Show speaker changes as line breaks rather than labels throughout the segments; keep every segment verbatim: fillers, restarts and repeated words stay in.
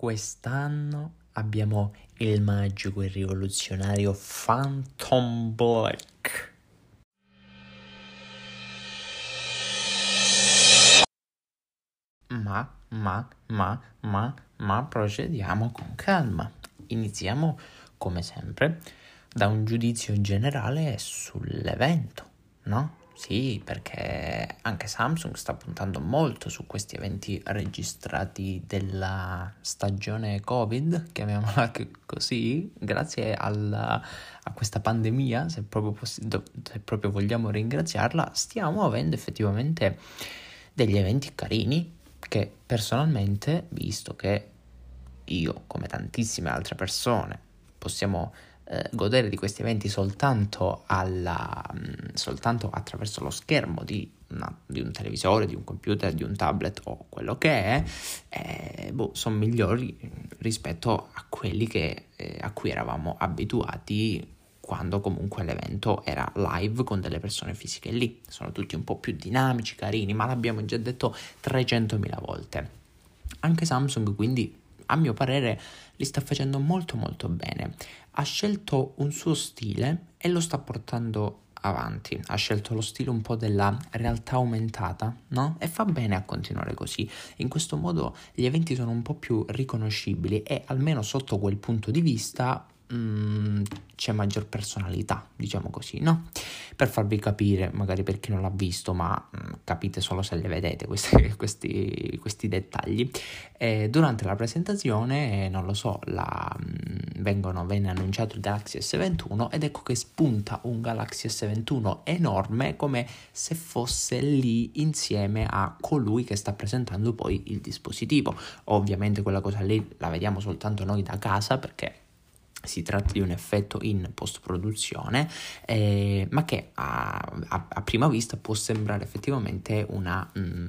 Quest'anno abbiamo il magico e rivoluzionario Phantom Black. Ma, ma, ma, ma, ma procediamo con calma. Iniziamo, come sempre, da un giudizio generale sull'evento, no? Sì, perché anche Samsung sta puntando molto su questi eventi registrati della stagione Covid, chiamiamola così, grazie alla, a questa pandemia, se proprio, possi- se proprio vogliamo ringraziarla, stiamo avendo effettivamente degli eventi carini che personalmente, visto che io, come tantissime altre persone, possiamo eh, godere di questi eventi soltanto, alla, mh, soltanto attraverso lo schermo di, una, di un televisore, di un computer, di un tablet o quello che è, eh, boh, sono migliori rispetto a quelli che, eh, a cui eravamo abituati quando comunque l'evento era live con delle persone fisiche lì. Sono tutti un po' più dinamici, carini, ma l'abbiamo già detto trecentomila volte. Anche Samsung, quindi, a mio parere, li sta facendo molto molto bene. Ha scelto un suo stile e lo sta portando avanti. Ha scelto lo stile un po' della realtà aumentata, no? E fa bene a continuare così. In questo modo gli eventi sono un po' più riconoscibili e almeno sotto quel punto di vista mm, c'è maggior personalità, diciamo così, no? Per farvi capire, magari per chi non l'ha visto, ma mm, capite solo se le vedete questi, questi, questi dettagli. Eh, durante la presentazione, eh, non lo so, la, mh, vengono, venne annunciato il Galaxy S ventuno ed ecco che spunta un Galaxy S ventuno enorme, come se fosse lì insieme a colui che sta presentando poi il dispositivo. Ovviamente quella cosa lì la vediamo soltanto noi da casa, perché si tratta di un effetto in post-produzione, eh, ma che a, a, a prima vista può sembrare effettivamente una mm,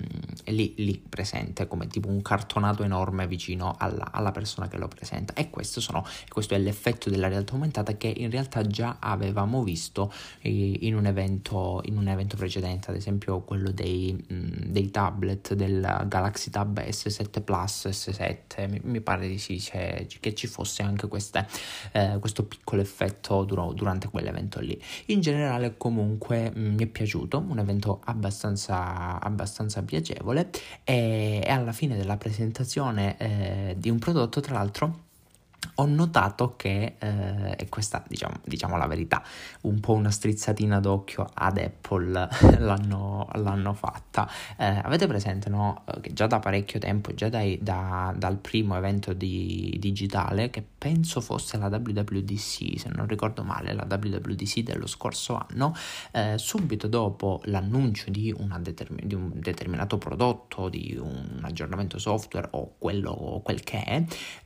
lì, lì presente, come tipo un cartonato enorme vicino alla, alla persona che lo presenta. E questo, sono, questo è l'effetto della realtà aumentata che in realtà già avevamo visto eh, in, un evento, in un evento precedente, ad esempio quello dei, mm, dei tablet del Galaxy Tab S sette Plus, S sette, mi, mi pare di sì, cioè, che ci fosse anche queste Eh, questo piccolo effetto duro, durante quell'evento lì. In generale comunque mh, mi è piaciuto, un evento abbastanza, abbastanza piacevole e, e alla fine della presentazione eh, di un prodotto, tra l'altro, ho notato che, eh, e questa diciamo, diciamo la verità, un po' una strizzatina d'occhio ad Apple l'hanno, l'hanno fatta. Eh, avete presente, no? Che già da parecchio tempo, già dai, da, dal primo evento di digitale, che penso fosse la W W D C, se non ricordo male, la W W D C dello scorso anno, eh, subito dopo l'annuncio di, una determin- di un determinato prodotto, di un aggiornamento software o quello quel che è,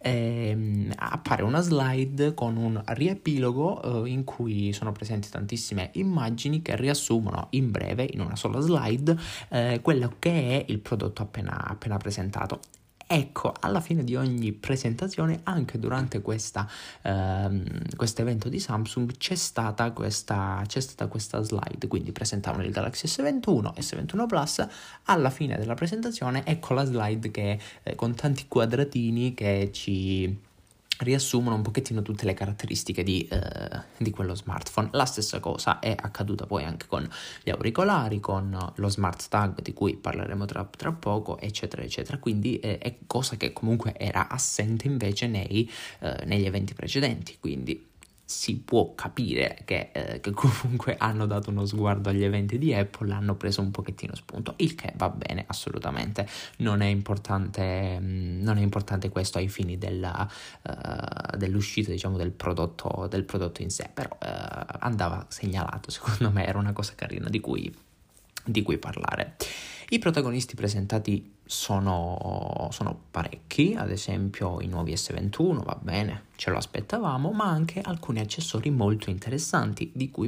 ehm, appare una slide con un riepilogo eh, in cui sono presenti tantissime immagini che riassumono in breve, in una sola slide, eh, quello che è il prodotto appena, appena presentato. Ecco, alla fine di ogni presentazione, anche durante questa ehm, questo evento di Samsung, c'è stata questa c'è stata questa slide, quindi presentavano il Galaxy S ventuno, S ventuno Plus, alla fine della presentazione ecco la slide che eh, con tanti quadratini che ci riassumono un pochettino tutte le caratteristiche di, eh, di quello smartphone. La stessa cosa è accaduta poi anche con gli auricolari, con lo smart tag di cui parleremo tra, tra poco, eccetera eccetera. Quindi eh, è cosa che comunque era assente invece nei, eh, negli eventi precedenti, quindi si può capire che, eh, che comunque hanno dato uno sguardo agli eventi di Apple, hanno preso un pochettino spunto, il che va bene assolutamente. Non è importante, mh, non è importante questo ai fini della, uh, dell'uscita, diciamo, del prodotto, del prodotto in sé, però uh, andava segnalato, secondo me era una cosa carina di cui, di cui parlare. I protagonisti presentati sono, sono parecchi, ad esempio i nuovi S ventuno, va bene, ce lo aspettavamo, ma anche alcuni accessori molto interessanti di cui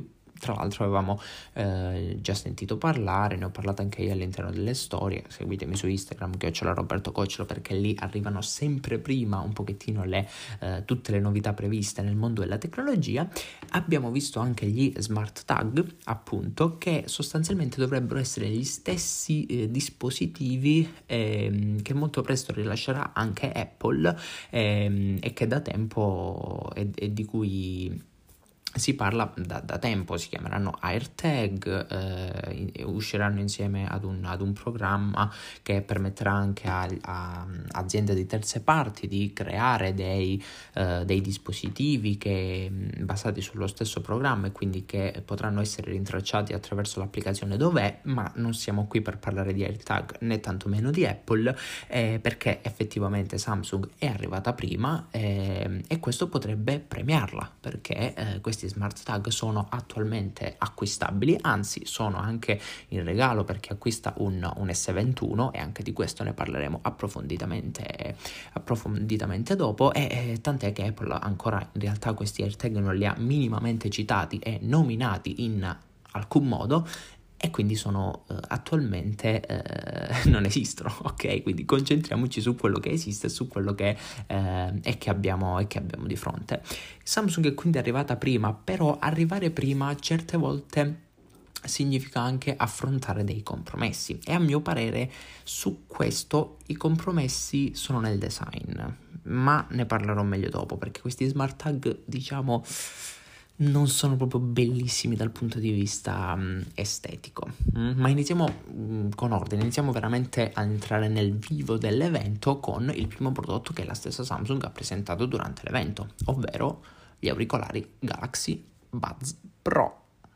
tra l'altro avevamo eh, già sentito parlare, ne ho parlato anche io all'interno delle storie, seguitemi su Instagram chiocciola Roberto Coccolo, perché lì arrivano sempre prima un pochettino le, eh, tutte le novità previste nel mondo della tecnologia. Abbiamo visto anche gli smart tag, appunto, che sostanzialmente dovrebbero essere gli stessi eh, dispositivi eh, che molto presto rilascerà anche Apple eh, e che da tempo e, e di cui si parla da, da tempo. Si chiameranno AirTag, eh, usciranno insieme ad un, ad un programma che permetterà anche a, a aziende di terze parti di creare dei, eh, dei dispositivi che basati sullo stesso programma e quindi che potranno essere rintracciati attraverso l'applicazione Dov'è, ma non siamo qui per parlare di AirTag né tantomeno di Apple, eh, perché effettivamente Samsung è arrivata prima eh, e questo potrebbe premiarla, perché eh, questi smart tag sono attualmente acquistabili, anzi sono anche in regalo per chi acquista un, un S ventuno, e anche di questo ne parleremo approfonditamente approfonditamente dopo. E eh, tant'è che Apple ancora in realtà questi AirTag non li ha minimamente citati e nominati in alcun modo, e quindi sono eh, attualmente eh, non esistono, ok? Quindi concentriamoci su quello che esiste, su quello che eh, è che abbiamo e che abbiamo di fronte. Samsung è quindi arrivata prima, però arrivare prima certe volte significa anche affrontare dei compromessi, e a mio parere su questo i compromessi sono nel design, ma ne parlerò meglio dopo, perché questi smart tag, diciamo, non sono proprio bellissimi dal punto di vista um, estetico. Mm? Ma iniziamo um, con ordine, iniziamo veramente a entrare nel vivo dell'evento con il primo prodotto che la stessa Samsung ha presentato durante l'evento, ovvero gli auricolari Galaxy Buds Pro.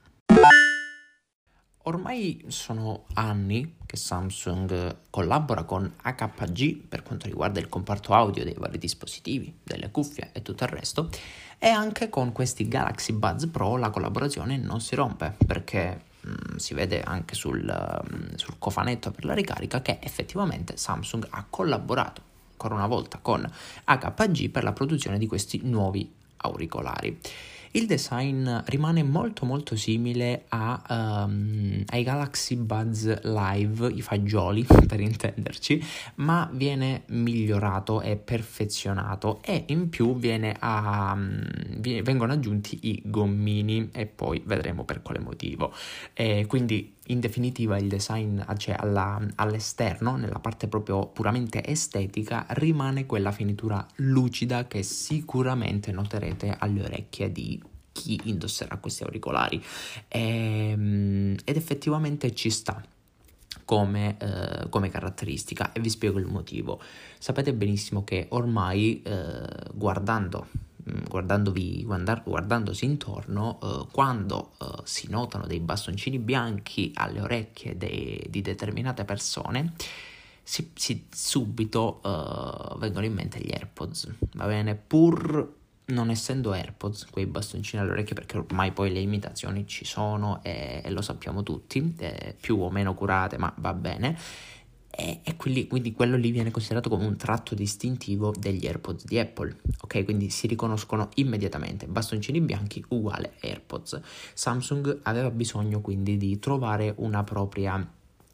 Ormai sono anni che Samsung collabora con A K G per quanto riguarda il comparto audio dei vari dispositivi, delle cuffie e tutto il resto, e anche con questi Galaxy Buds Pro la collaborazione non si rompe, perché mh, si vede anche sul, mh, sul cofanetto per la ricarica che effettivamente Samsung ha collaborato ancora una volta con A K G per la produzione di questi nuovi auricolari. Il design rimane molto molto simile a, um, ai Galaxy Buds Live, i fagioli per intenderci, ma viene migliorato e perfezionato, e in più viene a, um, viene, vengono aggiunti i gommini, e poi vedremo per quale motivo. E quindi in definitiva il design, cioè alla, all'esterno, nella parte proprio puramente estetica, rimane quella finitura lucida che sicuramente noterete alle orecchie di chi indosserà questi auricolari, e, ed effettivamente ci sta come, eh, come caratteristica, e vi spiego il motivo. Sapete benissimo che ormai eh, guardando guardandovi guardar, guardandosi intorno, eh, quando eh, si notano dei bastoncini bianchi alle orecchie dei, di determinate persone, si, si subito eh, vengono in mente gli AirPods, va bene? Pur non essendo AirPods quei bastoncini alle orecchie, perché ormai poi le imitazioni ci sono e, e lo sappiamo tutti, eh, più o meno curate, ma va bene. E, e quindi, quindi quello lì viene considerato come un tratto distintivo degli AirPods di Apple, ok? Quindi si riconoscono immediatamente, bastoncini bianchi uguale AirPods. Samsung aveva bisogno quindi di trovare una propria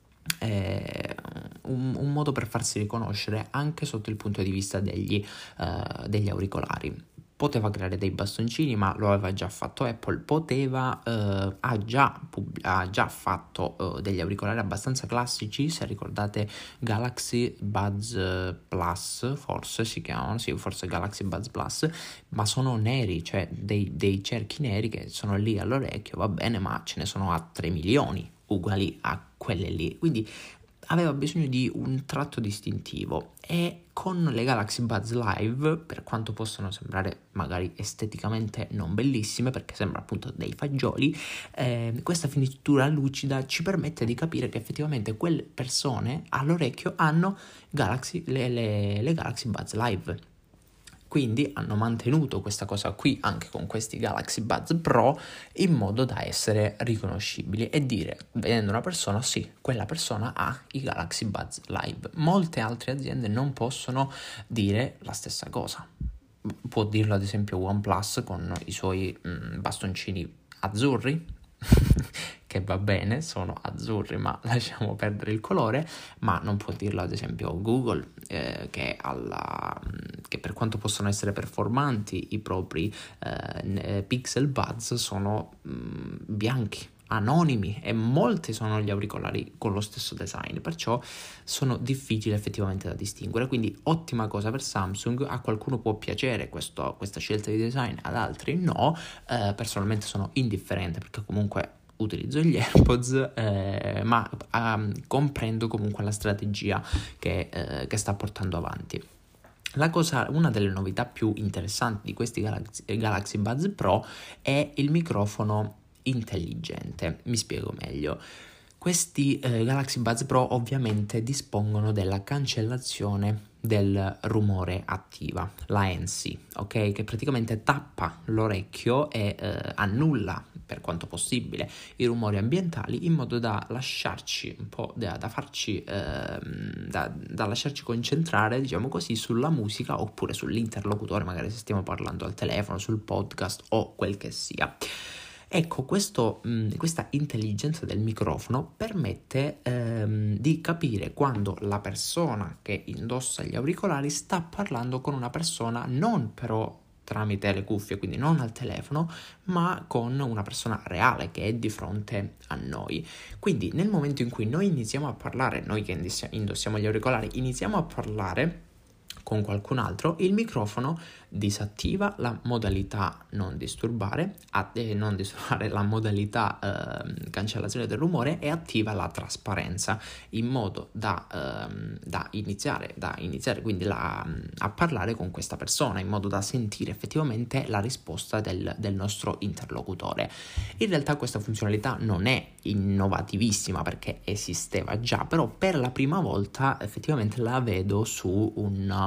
eh, un, un modo per farsi riconoscere anche sotto il punto di vista degli, uh, degli auricolari. Poteva creare dei bastoncini, ma lo aveva già fatto Apple. Poteva, eh, ha, già, pub- ha già fatto eh, degli auricolari abbastanza classici, se ricordate Galaxy Buds Plus, forse si chiamano, sì, forse Galaxy Buds Plus, ma sono neri, cioè dei, dei cerchi neri che sono lì all'orecchio, va bene, ma ce ne sono a tre milioni uguali a quelle lì, quindi aveva bisogno di un tratto distintivo, e con le Galaxy Buds Live, per quanto possano sembrare magari esteticamente non bellissime, perché sembra appunto dei fagioli, eh, questa finitura lucida ci permette di capire che effettivamente quelle persone all'orecchio hanno Galaxy, le, le, le Galaxy Buds Live. Quindi hanno mantenuto questa cosa qui anche con questi Galaxy Buds Pro, in modo da essere riconoscibili e dire, vedendo una persona, sì, quella persona ha i Galaxy Buds Live. Molte altre aziende non possono dire la stessa cosa. Può dirlo ad esempio OnePlus con i suoi mh, bastoncini azzurri, che va bene, sono azzurri, ma lasciamo perdere il colore, ma non può dirlo ad esempio Google, eh, che, alla, che per quanto possono essere performanti i propri eh, Pixel Buds sono mh, bianchi, anonimi, e molti sono gli auricolari con lo stesso design, perciò sono difficili effettivamente da distinguere. Quindi ottima cosa per Samsung. A qualcuno può piacere questo, questa scelta di design, ad altri no. Eh, personalmente sono indifferente, perché comunque utilizzo gli AirPods, eh, ma um, comprendo comunque la strategia che, eh, che sta portando avanti. La cosa, una delle novità più interessanti di questi Galaxy, Galaxy Buds Pro è il microfono intelligente. Mi spiego meglio. Questi eh, Galaxy Buds Pro ovviamente dispongono della cancellazione del rumore attiva, la N C, ok? Che praticamente tappa l'orecchio e eh, annulla per quanto possibile i rumori ambientali, in modo da lasciarci un po' da, da farci eh, da, da lasciarci concentrare, diciamo così, sulla musica oppure sull'interlocutore, magari se stiamo parlando al telefono, sul podcast o quel che sia. Ecco, questo, mh, questa intelligenza del microfono permette ehm, di capire quando la persona che indossa gli auricolari sta parlando con una persona, non però tramite le cuffie, quindi non al telefono, ma con una persona reale che è di fronte a noi. Quindi nel momento in cui noi iniziamo a parlare, noi che indossiamo gli auricolari, iniziamo a parlare con qualcun altro, il microfono disattiva la modalità non disturbare, eh, non disturbare la modalità eh, cancellazione del rumore, e attiva la trasparenza, in modo da, eh, da iniziare, da iniziare quindi la, a parlare con questa persona, in modo da sentire effettivamente la risposta del, del nostro interlocutore. In realtà questa funzionalità non è innovativissima, perché esisteva già, però per la prima volta effettivamente la vedo su un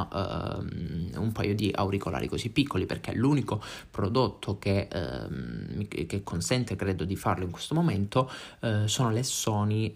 Um, un paio di auricolari così piccoli, perché l'unico prodotto che, um, che consente, credo, di farlo in questo momento uh, sono le Sony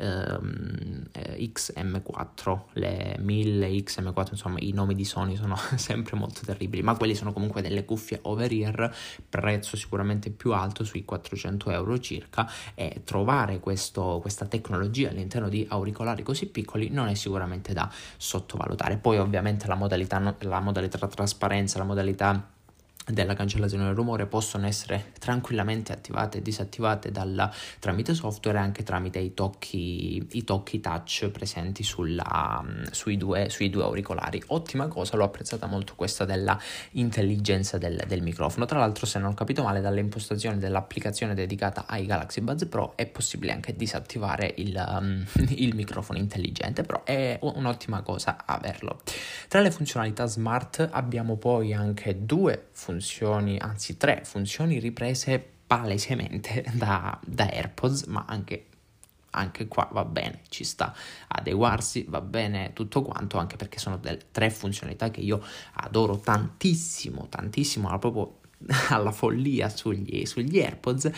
um, X M quattro, le mille X M quattro, insomma i nomi di Sony sono sempre molto terribili, ma quelli sono comunque delle cuffie over-ear, prezzo sicuramente più alto, sui quattrocento euro circa, e trovare questo, questa tecnologia all'interno di auricolari così piccoli non è sicuramente da sottovalutare. Poi ovviamente la modalità la modalità trasparenza, la modalità della cancellazione del rumore possono essere tranquillamente attivate e disattivate dalla, tramite software, anche tramite i tocchi, i tocchi touch presenti sulla, sui, due, sui due auricolari. Ottima cosa, l'ho apprezzata molto questa della intelligenza del, del microfono. Tra l'altro, se non ho capito male, dalle impostazioni dell'applicazione dedicata ai Galaxy Buds Pro è possibile anche disattivare il, um, il microfono intelligente, però è un'ottima cosa averlo. Tra le funzionalità smart abbiamo poi anche due funzionalità funzioni, anzi tre funzioni riprese palesemente da, da AirPods, ma anche, anche qua va bene, ci sta adeguarsi, va bene tutto quanto, anche perché sono delle tre funzionalità che io adoro tantissimo, tantissimo, proprio alla follia sugli, sugli AirPods,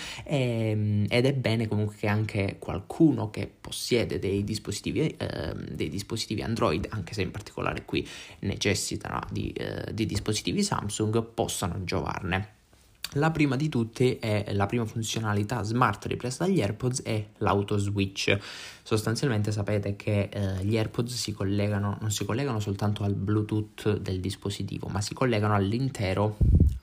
e, ed è bene comunque che anche qualcuno che possiede dei dispositivi eh, dei dispositivi Android, anche se in particolare qui necessitano di, eh, di dispositivi Samsung, possano giovarne. La prima di tutte è la prima funzionalità smart ripresa dagli AirPods, è l'auto switch. Sostanzialmente sapete che eh, gli AirPods si collegano, non si collegano soltanto al Bluetooth del dispositivo, ma si collegano all'intero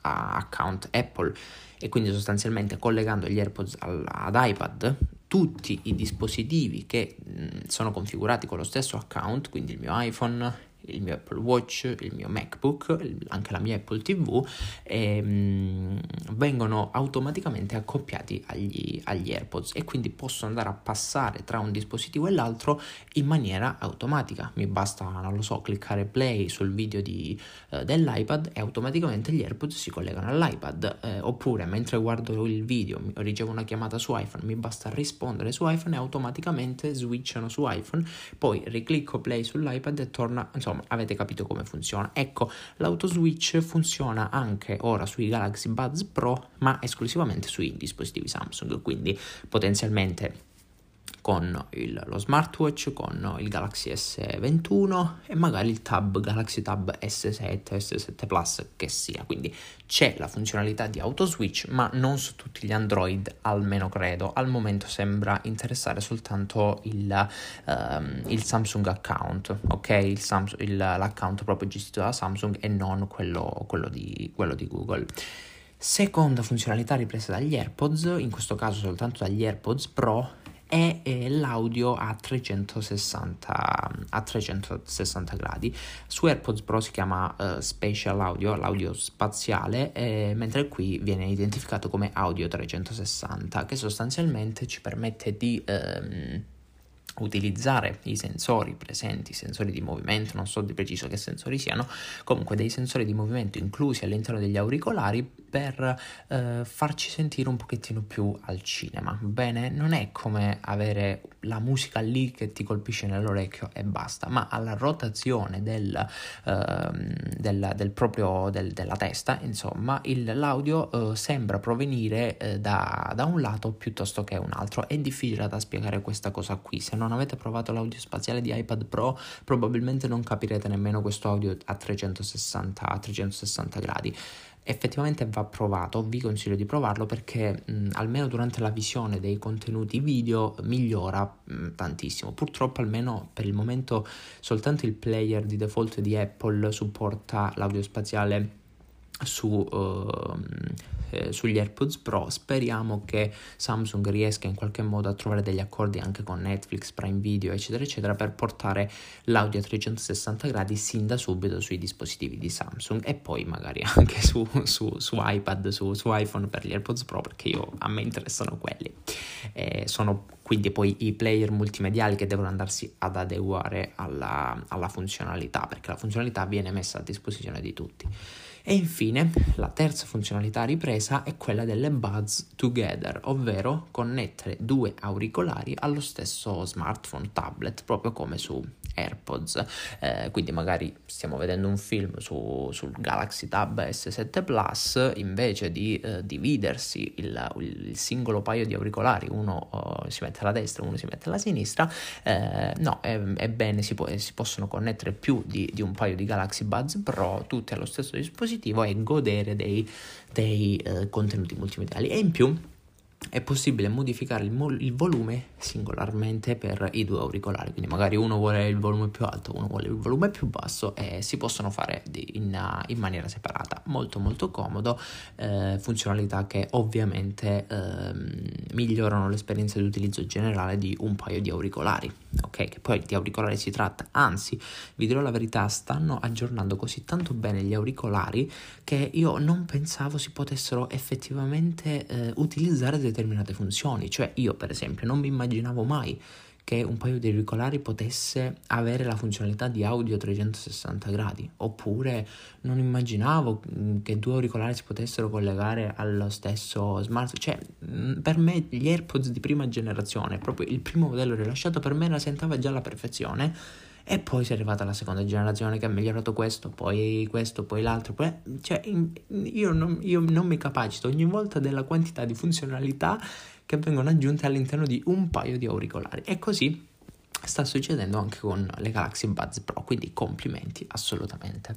account Apple, e quindi sostanzialmente collegando gli AirPods al, ad iPad, tutti i dispositivi che mh, sono configurati con lo stesso account, quindi il mio iPhone, il mio Apple Watch, il mio MacBook, il, anche la mia Apple ti vu, e, mh, vengono automaticamente accoppiati agli, agli AirPods, e quindi posso andare a passare tra un dispositivo e l'altro in maniera automatica. Mi basta, non lo so, cliccare play sul video di, eh, dell'iPad e automaticamente gli AirPods si collegano all'iPad, eh, oppure mentre guardo il video ricevo una chiamata su iPhone, mi basta rispondere su iPhone e automaticamente switchano su iPhone, poi riclicco play sull'iPad e torna, insomma avete capito come funziona. Ecco, l'auto switch funziona anche ora sui Galaxy Buds Pro, ma esclusivamente sui dispositivi Samsung, quindi potenzialmente con il, lo smartwatch, con il Galaxy S ventuno e magari il Tab Galaxy Tab S sette, S sette Plus che sia. Quindi c'è la funzionalità di auto switch, ma non su tutti gli Android, almeno credo. Al momento sembra interessare soltanto il, um, il Samsung account, ok? Il Samsung, il, l'account proprio gestito da Samsung e non quello, quello, di, quello di Google. Seconda funzionalità ripresa dagli AirPods, in questo caso soltanto dagli AirPods Pro, è eh, l'audio a trecentosessanta, a trecentosessanta gradi. Su AirPods Pro si chiama uh, Spatial Audio, l'audio spaziale, eh, mentre qui viene identificato come audio trecentosessanta, che sostanzialmente ci permette di ehm, utilizzare i sensori presenti, i sensori di movimento, non so di preciso che sensori siano, comunque dei sensori di movimento inclusi all'interno degli auricolari per eh, farci sentire un pochettino più al cinema. Bene, non è come avere la musica lì che ti colpisce nell'orecchio e basta, ma alla rotazione del, eh, del, del proprio del, della testa, insomma, il, l'audio eh, sembra provenire eh, da, da un lato piuttosto che un altro. È difficile da spiegare questa cosa qui. Se non avete provato l'audio spaziale di iPad Pro, probabilmente non capirete nemmeno questo audio a trecentosessanta, a trecentosessanta gradi. Effettivamente va provato, vi consiglio di provarlo perché mh, almeno durante la visione dei contenuti video migliora mh, tantissimo. Purtroppo almeno per il momento soltanto il player di default di Apple supporta l'audio spaziale su, uh, eh, sugli AirPods Pro. Speriamo che Samsung riesca in qualche modo a trovare degli accordi anche con Netflix, Prime Video eccetera eccetera per portare l'audio a trecentosessanta gradi sin da subito sui dispositivi di Samsung e poi magari anche su, su, su iPad, su, su iPhone per gli AirPods Pro, perché io, a me interessano quelli. Eh, sono quindi poi i player multimediali che devono andarsi ad adeguare alla, alla funzionalità, perché la funzionalità viene messa a disposizione di tutti. E infine la terza funzionalità ripresa è quella delle Buds Together, ovvero connettere due auricolari allo stesso smartphone, tablet, proprio come su AirPods. Eh, quindi magari stiamo vedendo un film su, sul Galaxy Tab S sette Plus, invece di eh, dividersi il, il singolo paio di auricolari, uno uh, si mette alla destra, uno si mette alla sinistra, eh, no, è, è bene, si, può, si possono connettere più di, di un paio di Galaxy Buds Pro, tutti allo stesso dispositivo, e godere dei, dei eh, contenuti multimediali. E in più è possibile modificare il, mo- il volume singolarmente per i due auricolari, quindi magari uno vuole il volume più alto, uno vuole il volume più basso e si possono fare di, in, in maniera separata. Molto molto comodo, eh, funzionalità che ovviamente eh, migliorano l'esperienza di utilizzo generale di un paio di auricolari, ok? Che poi di auricolari si tratta, anzi vi dirò la verità, stanno aggiornando così tanto bene gli auricolari che io non pensavo si potessero effettivamente eh, utilizzare determinate funzioni. Cioè io per esempio non mi immaginavo mai che un paio di auricolari potesse avere la funzionalità di audio a trecentosessanta gradi, oppure non immaginavo che due auricolari si potessero collegare allo stesso smart. Cioè per me gli AirPods di prima generazione, proprio il primo modello rilasciato, per me rasentava già alla perfezione. E poi si è arrivata la seconda generazione che ha migliorato questo, poi questo, poi l'altro. Poi, cioè, io non, io non mi capacito ogni volta della quantità di funzionalità che vengono aggiunte all'interno di un paio di auricolari. E così sta succedendo anche con le Galaxy Buds Pro, quindi complimenti assolutamente.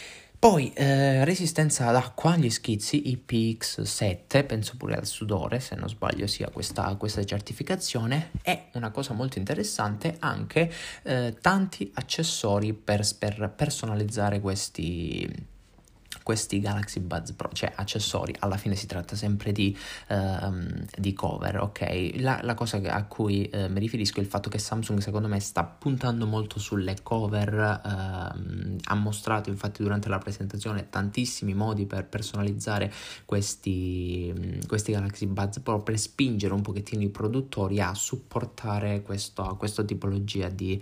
Poi eh, resistenza ad acqua, gli schizzi I P X sette, penso pure al sudore, se non sbaglio sia questa, questa certificazione, e una cosa molto interessante anche eh, tanti accessori per, per personalizzare questi questi Galaxy Buds Pro, cioè accessori. Alla fine si tratta sempre di, um, di cover, ok? La, la cosa a cui uh, mi riferisco è il fatto che Samsung secondo me sta puntando molto sulle cover, uh, ha mostrato infatti durante la presentazione tantissimi modi per personalizzare questi, questi Galaxy Buds Pro, per spingere un pochettino i produttori a supportare questo, questa tipologia di,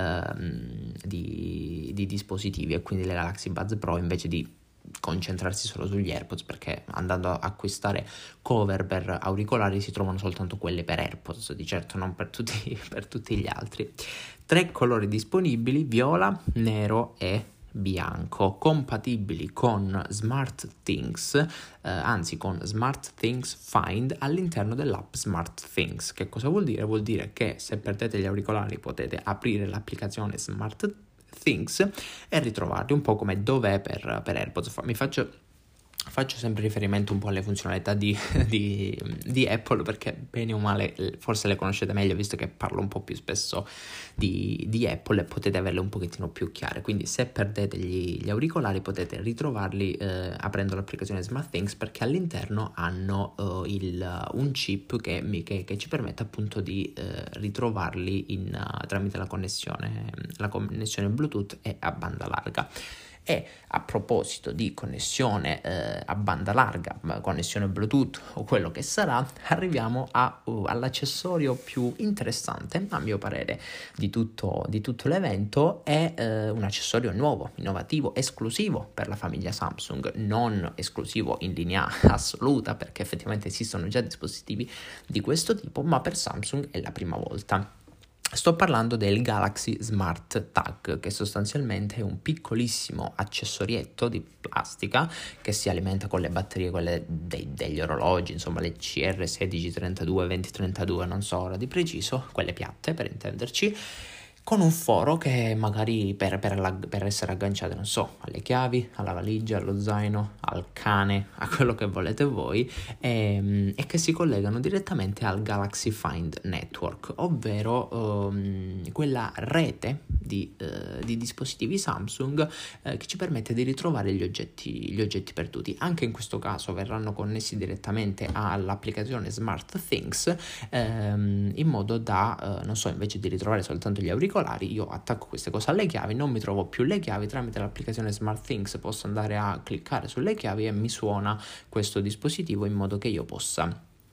uh, di, di dispositivi, e quindi le Galaxy Buds Pro invece di concentrarsi solo sugli AirPods, perché andando a acquistare cover per auricolari si trovano soltanto quelle per AirPods, di certo non per tutti, per tutti gli altri. Tre colori disponibili: viola, nero e bianco, compatibili con SmartThings, eh, anzi con SmartThings Find all'interno dell'app SmartThings. Che cosa vuol dire? Vuol dire che se perdete gli auricolari potete aprire l'applicazione SmartThings e ritrovarli, un po' come dov'è per, per AirPods. Mi faccio Faccio sempre riferimento un po' alle funzionalità di, di, di Apple, perché bene o male forse le conoscete meglio, visto che parlo un po' più spesso di, di Apple, e potete averle un pochettino più chiare. Quindi se perdete gli, gli auricolari potete ritrovarli eh, aprendo l'applicazione SmartThings, perché all'interno hanno eh, il, un chip che, mi, che, che ci permette appunto di eh, ritrovarli in, uh, tramite la connessione, la connessione Bluetooth e a banda larga. E a proposito di connessione eh, a banda larga, connessione Bluetooth o quello che sarà, arriviamo a, uh, all'accessorio più interessante, a mio parere, di tutto, di tutto l'evento. È eh, un accessorio nuovo, innovativo, esclusivo per la famiglia Samsung, non esclusivo in linea assoluta, perché effettivamente esistono già dispositivi di questo tipo, ma per Samsung è la prima volta. Sto parlando del Galaxy Smart Tag, che sostanzialmente è un piccolissimo accessorietto di plastica che si alimenta con le batterie, quelle dei, degli orologi, insomma le C R sedici trentadue, venti trentadue, non so ora di preciso, quelle piatte per intenderci, con un foro che magari per, per, la, per essere agganciate, non so, alle chiavi, alla valigia, allo zaino, al cane, a quello che volete voi, e, e che si collegano direttamente al Galaxy Find Network, ovvero um, quella rete di, uh, di dispositivi Samsung uh, che ci permette di ritrovare gli oggetti, gli oggetti perduti. Anche in questo caso verranno connessi direttamente all'applicazione SmartThings, um, in modo da, uh, non so, invece di ritrovare soltanto gli auricolari, io attacco queste cose alle chiavi, non mi trovo più le chiavi, tramite l'applicazione SmartThings posso andare a cliccare sulle chiavi e mi suona questo dispositivo in modo che io possa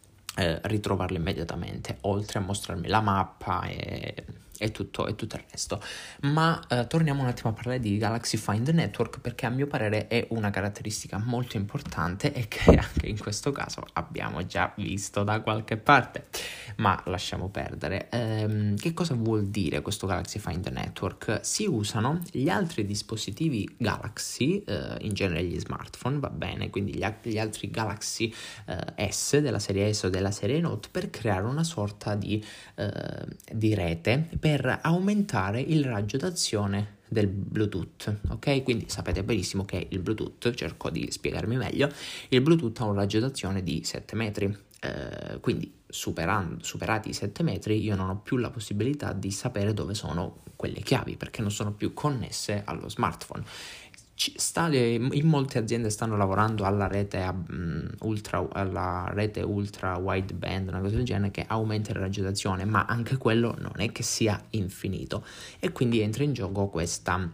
eh, ritrovarlo immediatamente, oltre a mostrarmi la mappa e, e, tutto, e tutto il resto. Ma eh, torniamo un attimo a parlare di Galaxy Find Network, perché a mio parere è una caratteristica molto importante e che anche in questo caso abbiamo già visto da qualche parte, ma lasciamo perdere. Ehm, che cosa vuol dire questo Galaxy Find Network? Si usano gli altri dispositivi Galaxy, eh, in genere gli smartphone, va bene, quindi gli, gli altri Galaxy eh, S, della serie S o della serie Note, per creare una sorta di, eh, di rete per aumentare il raggio d'azione del Bluetooth, ok? Quindi sapete benissimo che il Bluetooth, cerco di spiegarmi meglio, il Bluetooth ha un raggio d'azione di sette metri, eh, quindi superando, superati i sette metri io non ho più la possibilità di sapere dove sono quelle chiavi, perché non sono più connesse allo smartphone. Sta, in molte aziende stanno lavorando alla rete um, ultra alla rete ultra wideband, una cosa del genere, che aumenta il raggio d'azione, ma anche quello non è che sia infinito, e quindi entra in gioco questa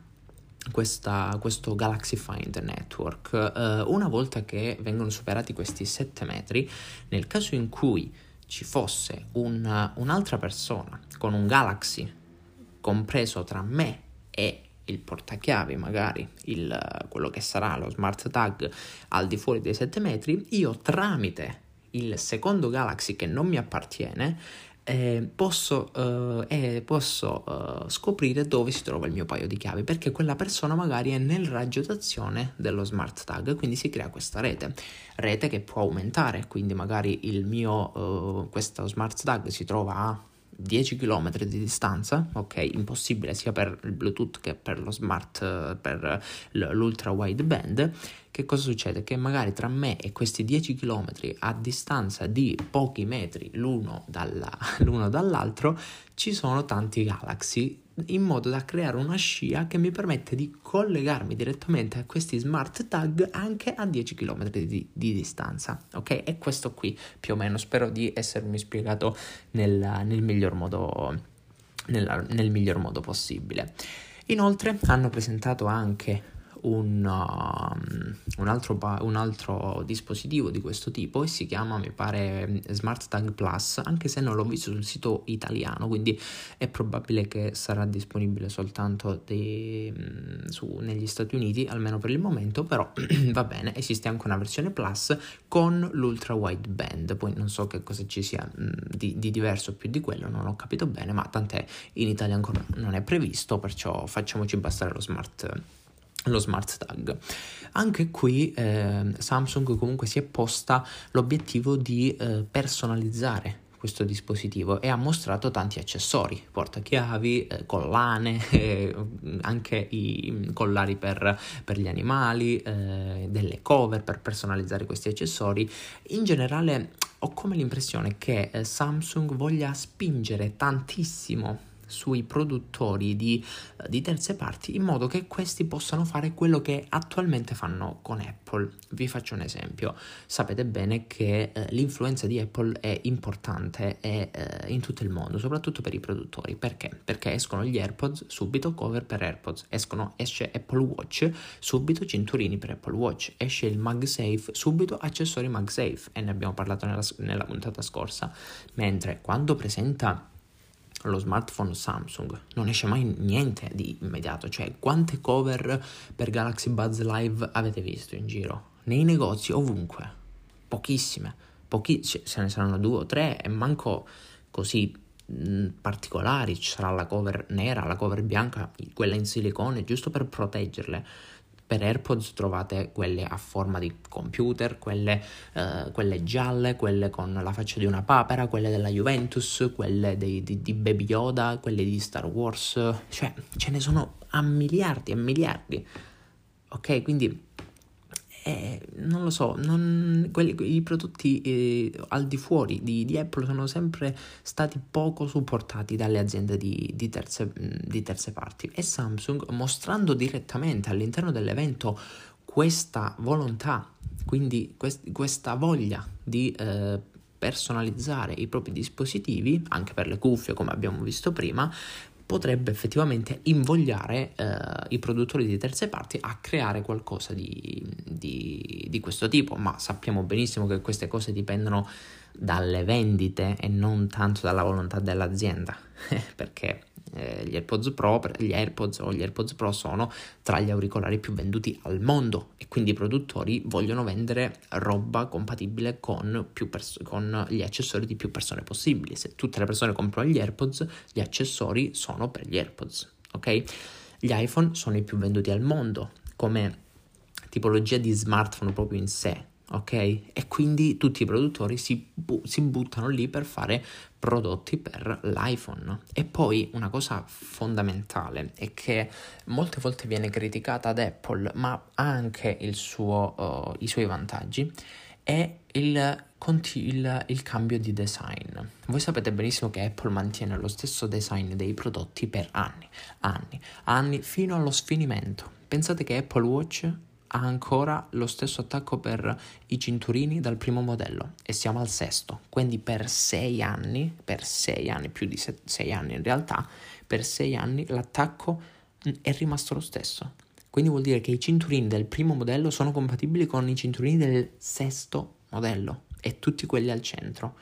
Questa, questo Galaxy Find Network. Uh, una volta che vengono superati questi sette metri, nel caso in cui ci fosse un, un'altra persona con un Galaxy compreso tra me e il portachiavi, magari il, quello che sarà lo smart tag, al di fuori dei sette metri, io tramite il secondo Galaxy che non mi appartiene eh, posso, eh, eh, posso eh, scoprire dove si trova il mio paio di chiavi, perché quella persona magari è nel raggio d'azione dello smart tag, quindi si crea questa rete rete che può aumentare, quindi magari il mio eh, questo smart tag si trova a dieci chilometri di distanza, ok, impossibile sia per il Bluetooth che per lo smart, per l'ultra wideband. Che cosa succede? Che magari tra me e questi dieci chilometri, a distanza di pochi metri l'uno, dalla, l'uno dall'altro, ci sono tanti Galaxy, in modo da creare una scia che mi permette di collegarmi direttamente a questi smart tag anche a dieci chilometri di, di distanza, ok? E questo qui più o meno, spero di essermi spiegato nel, nel miglior modo nel, nel miglior modo possibile. Inoltre hanno presentato anche Un, uh, un, altro, un altro dispositivo di questo tipo, e si chiama, mi pare, Smart Tag Plus, anche se non l'ho visto sul sito italiano, quindi è probabile che sarà disponibile soltanto dei, su, negli Stati Uniti, almeno per il momento, però va bene. Esiste anche una versione Plus con l'ultra wideband, poi non so che cosa ci sia mh, di, di diverso più di quello, non ho capito bene, ma tant'è, in Italia ancora non è previsto, perciò facciamoci bastare lo smart lo smart tag. Anche qui eh, Samsung comunque si è posta l'obiettivo di eh, personalizzare questo dispositivo e ha mostrato tanti accessori, portachiavi, eh, collane, eh, anche i collari per, per gli animali, eh, delle cover per personalizzare questi accessori. In generale ho come l'impressione che eh, Samsung voglia spingere tantissimo sui produttori di, di terze parti in modo che questi possano fare quello che attualmente fanno con Apple. Vi faccio un esempio: sapete bene che eh, l'influenza di Apple è importante e, eh, in tutto il mondo, soprattutto per i produttori. Perché? Perché escono gli AirPods, subito cover per AirPods, escono, esce Apple Watch, subito cinturini per Apple Watch, esce il MagSafe, subito accessori MagSafe, e ne abbiamo parlato nella, nella puntata scorsa. Mentre quando presenta lo smartphone Samsung non esce mai niente di immediato. Cioè, quante cover per Galaxy Buds Live avete visto in giro? Nei negozi, ovunque. Pochissime. Pochi, se ne saranno due o tre, e manco così mh, particolari. Ci sarà la cover nera, la cover bianca, quella in silicone, giusto per proteggerle. Per AirPods trovate quelle a forma di computer, quelle, eh, quelle gialle, quelle con la faccia di una papera, quelle della Juventus, quelle dei, di, di Baby Yoda, quelle di Star Wars. Cioè, ce ne sono a miliardi e miliardi. Ok, quindi eh, non lo so, non, quelli, i prodotti eh, al di fuori di, di Apple sono sempre stati poco supportati dalle aziende di, di, terze, di terze parti, e Samsung, mostrando direttamente all'interno dell'evento questa volontà, quindi quest, questa voglia di eh, personalizzare i propri dispositivi, anche per le cuffie come abbiamo visto prima, potrebbe effettivamente invogliare eh, i produttori di terze parti a creare qualcosa di, di, di questo tipo. Ma sappiamo benissimo che queste cose dipendono dalle vendite e non tanto dalla volontà dell'azienda, perché eh, gli AirPods Pro, gli AirPods o gli AirPods Pro sono tra gli auricolari più venduti al mondo, e quindi i produttori vogliono vendere roba compatibile con, più pers- con gli accessori di più persone possibili. Se tutte le persone comprano gli AirPods, gli accessori sono per gli AirPods, ok? Gli iPhone sono i più venduti al mondo come tipologia di smartphone proprio in sé, ok? E quindi tutti i produttori si, bu- si buttano lì per fare prodotti per l'iPhone. E poi una cosa fondamentale è che molte volte viene criticata ad Apple, ma ha anche il suo, uh, i suoi vantaggi, è il, il, il cambio di design. Voi sapete benissimo che Apple mantiene lo stesso design dei prodotti per anni, anni, anni, fino allo sfinimento. Pensate che Apple Watch ha ancora lo stesso attacco per i cinturini dal primo modello, e siamo al sesto, quindi per sei anni, per sei anni, più di se- sei anni in realtà, per sei anni l'attacco è rimasto lo stesso. Quindi vuol dire che i cinturini del primo modello sono compatibili con i cinturini del sesto modello e tutti quelli al centro.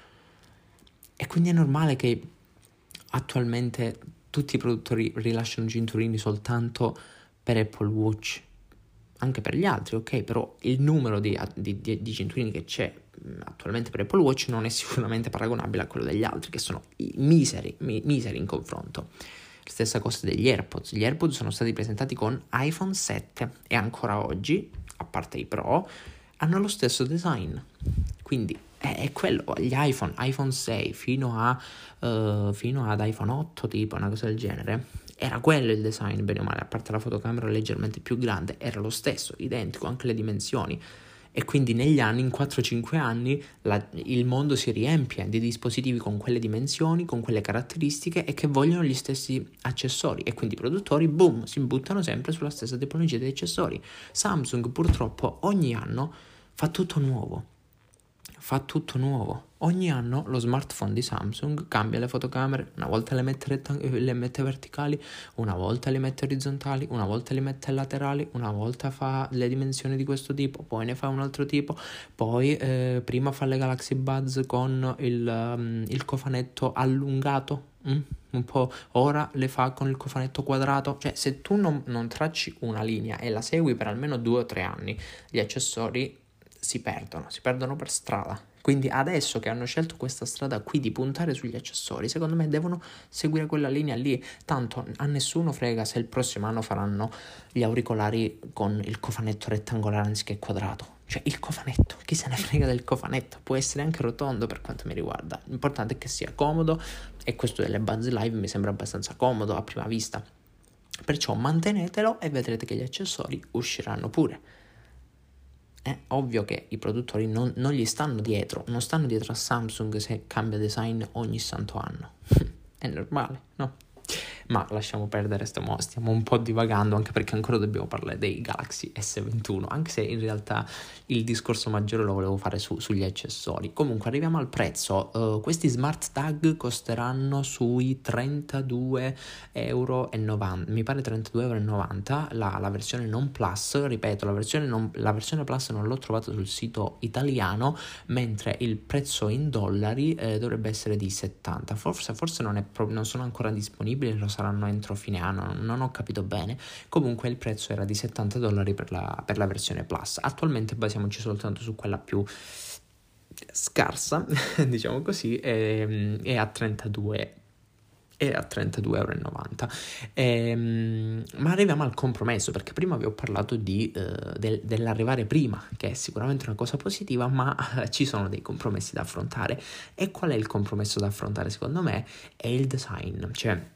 E quindi è normale che attualmente tutti i produttori rilasciano cinturini soltanto per Apple Watch, anche per gli altri, ok? Però il numero di, di, di, di cinturini che c'è attualmente per Apple Watch non è sicuramente paragonabile a quello degli altri, che sono miseri, mi, miseri in confronto. Stessa cosa degli AirPods. Gli AirPods sono stati presentati con iPhone sette e ancora oggi, a parte i Pro, hanno lo stesso design. Quindi è, è quello, gli iPhone, iPhone sei fino, a, uh, fino ad iPhone otto, tipo una cosa del genere, era quello il design, bene o male, a parte la fotocamera leggermente più grande, era lo stesso, identico, anche le dimensioni. E quindi negli anni, in quattro cinque anni, la, il mondo si riempie di dispositivi con quelle dimensioni, con quelle caratteristiche, e che vogliono gli stessi accessori, e quindi i produttori, boom, si buttano sempre sulla stessa tipologia di accessori. Samsung purtroppo ogni anno fa tutto nuovo, fa tutto nuovo. Ogni anno lo smartphone di Samsung cambia le fotocamere, una volta le mette, rettang- le mette verticali, una volta le mette orizzontali, una volta le mette laterali, una volta fa le dimensioni di questo tipo, poi ne fa un altro tipo, poi eh, prima fa le Galaxy Buds con il, um, il cofanetto allungato, mm? un po', ora le fa con il cofanetto quadrato. Cioè, se tu non, non tracci una linea e la segui per almeno due o tre anni, gli accessori si perdono, si perdono per strada. Quindi adesso che hanno scelto questa strada qui di puntare sugli accessori, secondo me devono seguire quella linea lì, tanto a nessuno frega se il prossimo anno faranno gli auricolari con il cofanetto rettangolare anziché quadrato. Cioè il cofanetto, chi se ne frega del cofanetto, può essere anche rotondo per quanto mi riguarda, l'importante è che sia comodo, e questo delle Buds Live mi sembra abbastanza comodo a prima vista, perciò mantenetelo e vedrete che gli accessori usciranno pure. È ovvio che i produttori non, non gli stanno dietro, non stanno dietro a Samsung se cambia design ogni santo anno. È normale, no? Ma lasciamo perdere, stiamo, stiamo un po' divagando, anche perché ancora dobbiamo parlare dei Galaxy S ventuno, anche se in realtà il discorso maggiore lo volevo fare su, sugli accessori. Comunque arriviamo al prezzo. Uh, questi smart tag costeranno sui trentadue euro e novanta, mi pare trentadue euro e novanta la, la versione non plus. Ripeto, la versione, non, la versione plus non l'ho trovata sul sito italiano, mentre il prezzo in dollari eh, dovrebbe essere di settanta, forse, forse non, è pro- non sono ancora disponibili, lo saranno entro fine anno, non ho capito bene. Comunque il prezzo era di settanta dollari per la, per la versione plus. Attualmente basiamoci soltanto su quella più scarsa, diciamo così, e, e a trentadue e a trentadue euro e novanta. Ehm, ma arriviamo al compromesso, perché prima vi ho parlato di, uh, del, dell'arrivare prima, che è sicuramente una cosa positiva, ma uh, ci sono dei compromessi da affrontare. E qual è il compromesso da affrontare secondo me? È il design. Cioè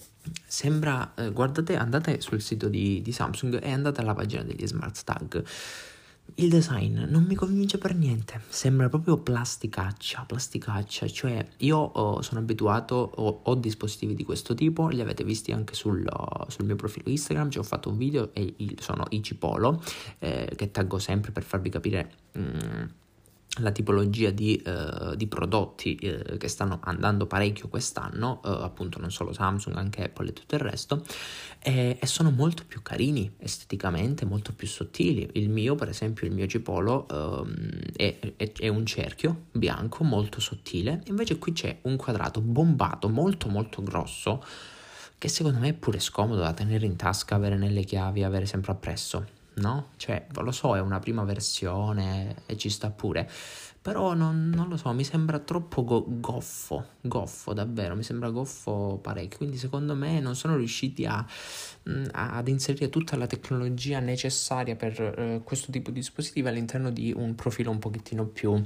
sembra, eh, guardate, andate sul sito di, di Samsung e andate alla pagina degli smart tag. Il design non mi convince per niente, sembra proprio plasticaccia, plasticaccia, cioè io oh, sono abituato, ho, ho dispositivi di questo tipo, li avete visti anche sul, sul mio profilo Instagram, ci ho fatto un video e il, sono i Cipolo, eh, che taggo sempre per farvi capire mm, la tipologia di, uh, di prodotti uh, che stanno andando parecchio quest'anno, uh, appunto non solo Samsung, anche Apple e tutto il resto, e, e sono molto più carini esteticamente, molto più sottili. Il mio, per esempio, il mio Cipolo um, è, è, è un cerchio bianco molto sottile, invece qui c'è un quadrato bombato molto molto grosso, che secondo me è pure scomodo da tenere in tasca, avere nelle chiavi, avere sempre appresso. No? Cioè, lo so, è una prima versione e ci sta pure, però non, non lo so, mi sembra troppo go- goffo, goffo davvero, mi sembra goffo parecchio, quindi secondo me non sono riusciti a, a, ad inserire tutta la tecnologia necessaria per eh, questo tipo di dispositivi all'interno di un profilo un pochettino più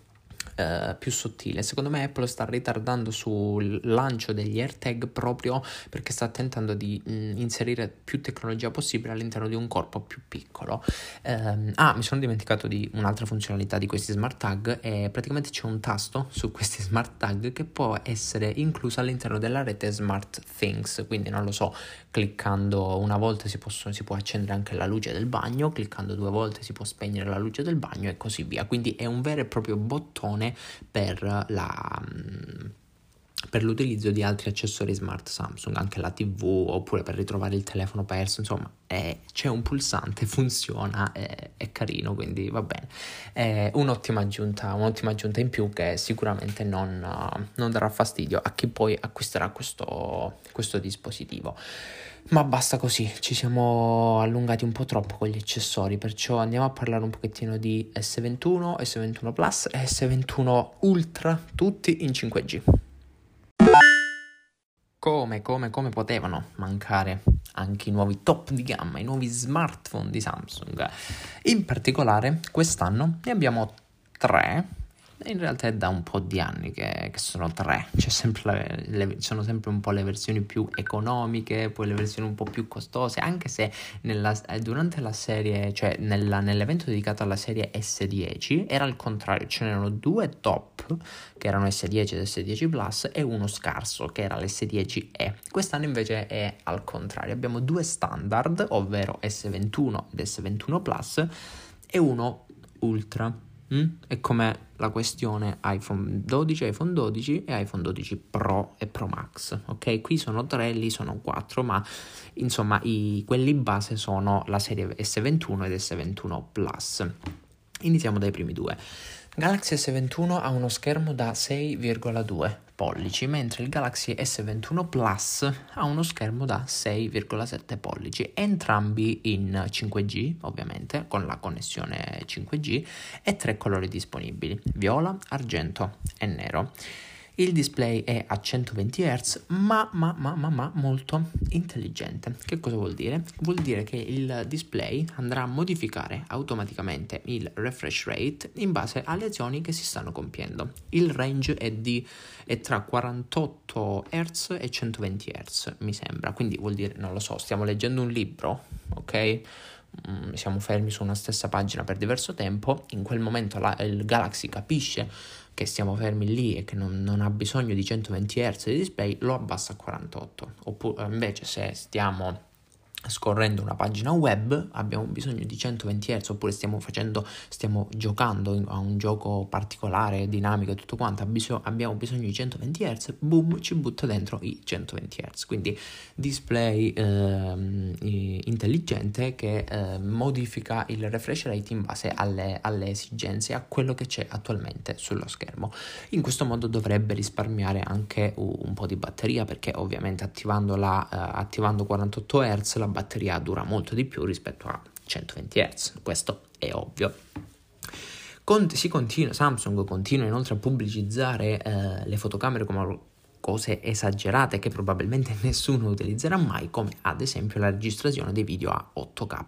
Uh, più sottile. Secondo me Apple sta ritardando sul lancio degli AirTag proprio perché sta tentando di mh, inserire più tecnologia possibile all'interno di un corpo più piccolo. Um, ah, mi sono dimenticato di un'altra funzionalità di questi smart tag, e praticamente c'è un tasto su questi smart tag che può essere incluso all'interno della rete Smart Things, quindi non lo so, cliccando una volta si, possono, si può accendere anche la luce del bagno, cliccando due volte si può spegnere la luce del bagno e così via, quindi è un vero e proprio bottone per la per l'utilizzo di altri accessori smart Samsung, anche la tivù, oppure per ritrovare il telefono perso, insomma è, c'è un pulsante, funziona, è, è carino, quindi va bene. È un'ottima aggiunta, un'ottima aggiunta in più che sicuramente non, non darà fastidio a chi poi acquisterà questo, questo dispositivo. Ma basta così, ci siamo allungati un po' troppo con gli accessori, perciò andiamo a parlare un pochettino di S ventuno, S ventuno Plus e S ventuno Ultra, tutti in cinque G. Come, come, come potevano mancare anche i nuovi top di gamma, i nuovi smartphone di Samsung. In particolare quest'anno ne abbiamo tre. In realtà è da un po' di anni che, che sono tre, c'è sempre le, le, sono sempre un po' le versioni più economiche, poi le versioni un po' più costose, anche se nella, durante la serie, cioè nella, nell'evento dedicato alla serie S dieci era il contrario, ce n'erano due top che erano S dieci ed S dieci Plus e uno scarso che era l'S dieci E. Quest'anno invece è al contrario, abbiamo due standard, ovvero S ventuno ed S ventuno Plus e uno Ultra. Mm? È come la questione iPhone dodici, iPhone dodici e iPhone dodici Pro e Pro Max, ok? Qui sono tre, lì sono quattro, ma insomma i, quelli base sono la serie S ventuno ed S ventuno Plus. Iniziamo dai primi due. Galaxy S ventuno ha uno schermo da sei virgola due pollici, mentre il Galaxy S ventuno Plus ha uno schermo da sei virgola sette pollici, entrambi in cinque G, ovviamente, con la connessione cinque G, e tre colori disponibili: viola, argento e nero. Il display è a centoventi hertz, ma, ma, ma, ma, ma molto intelligente. Che cosa vuol dire? Vuol dire che il display andrà a modificare automaticamente il refresh rate in base alle azioni che si stanno compiendo. Il range è, di, è tra quarantotto hertz e centoventi hertz, mi sembra. Quindi vuol dire, non lo so, stiamo leggendo un libro, ok? Mm, siamo fermi su una stessa pagina per diverso tempo. In quel momento la, il Galaxy capisce che stiamo fermi lì e che non, non ha bisogno di centoventi hertz di display, lo abbassa a quarantotto. Oppure invece se stiamo scorrendo una pagina web abbiamo bisogno di centoventi hertz, oppure stiamo facendo stiamo giocando a un gioco particolare, dinamico e tutto quanto, abbiamo bisogno di centoventi hertz, boom, ci butta dentro i centoventi hertz. Quindi display eh, intelligente che eh, modifica il refresh rate in base alle, alle esigenze, a quello che c'è attualmente sullo schermo. In questo modo dovrebbe risparmiare anche un po' di batteria, perché ovviamente attivando la eh, attivando quarantotto hertz la batteria dura molto di più rispetto a centoventi hertz, questo è ovvio. Con, si continua, Samsung continua inoltre a pubblicizzare eh, le fotocamere come cose esagerate che probabilmente nessuno utilizzerà mai, come ad esempio la registrazione dei video a otto K.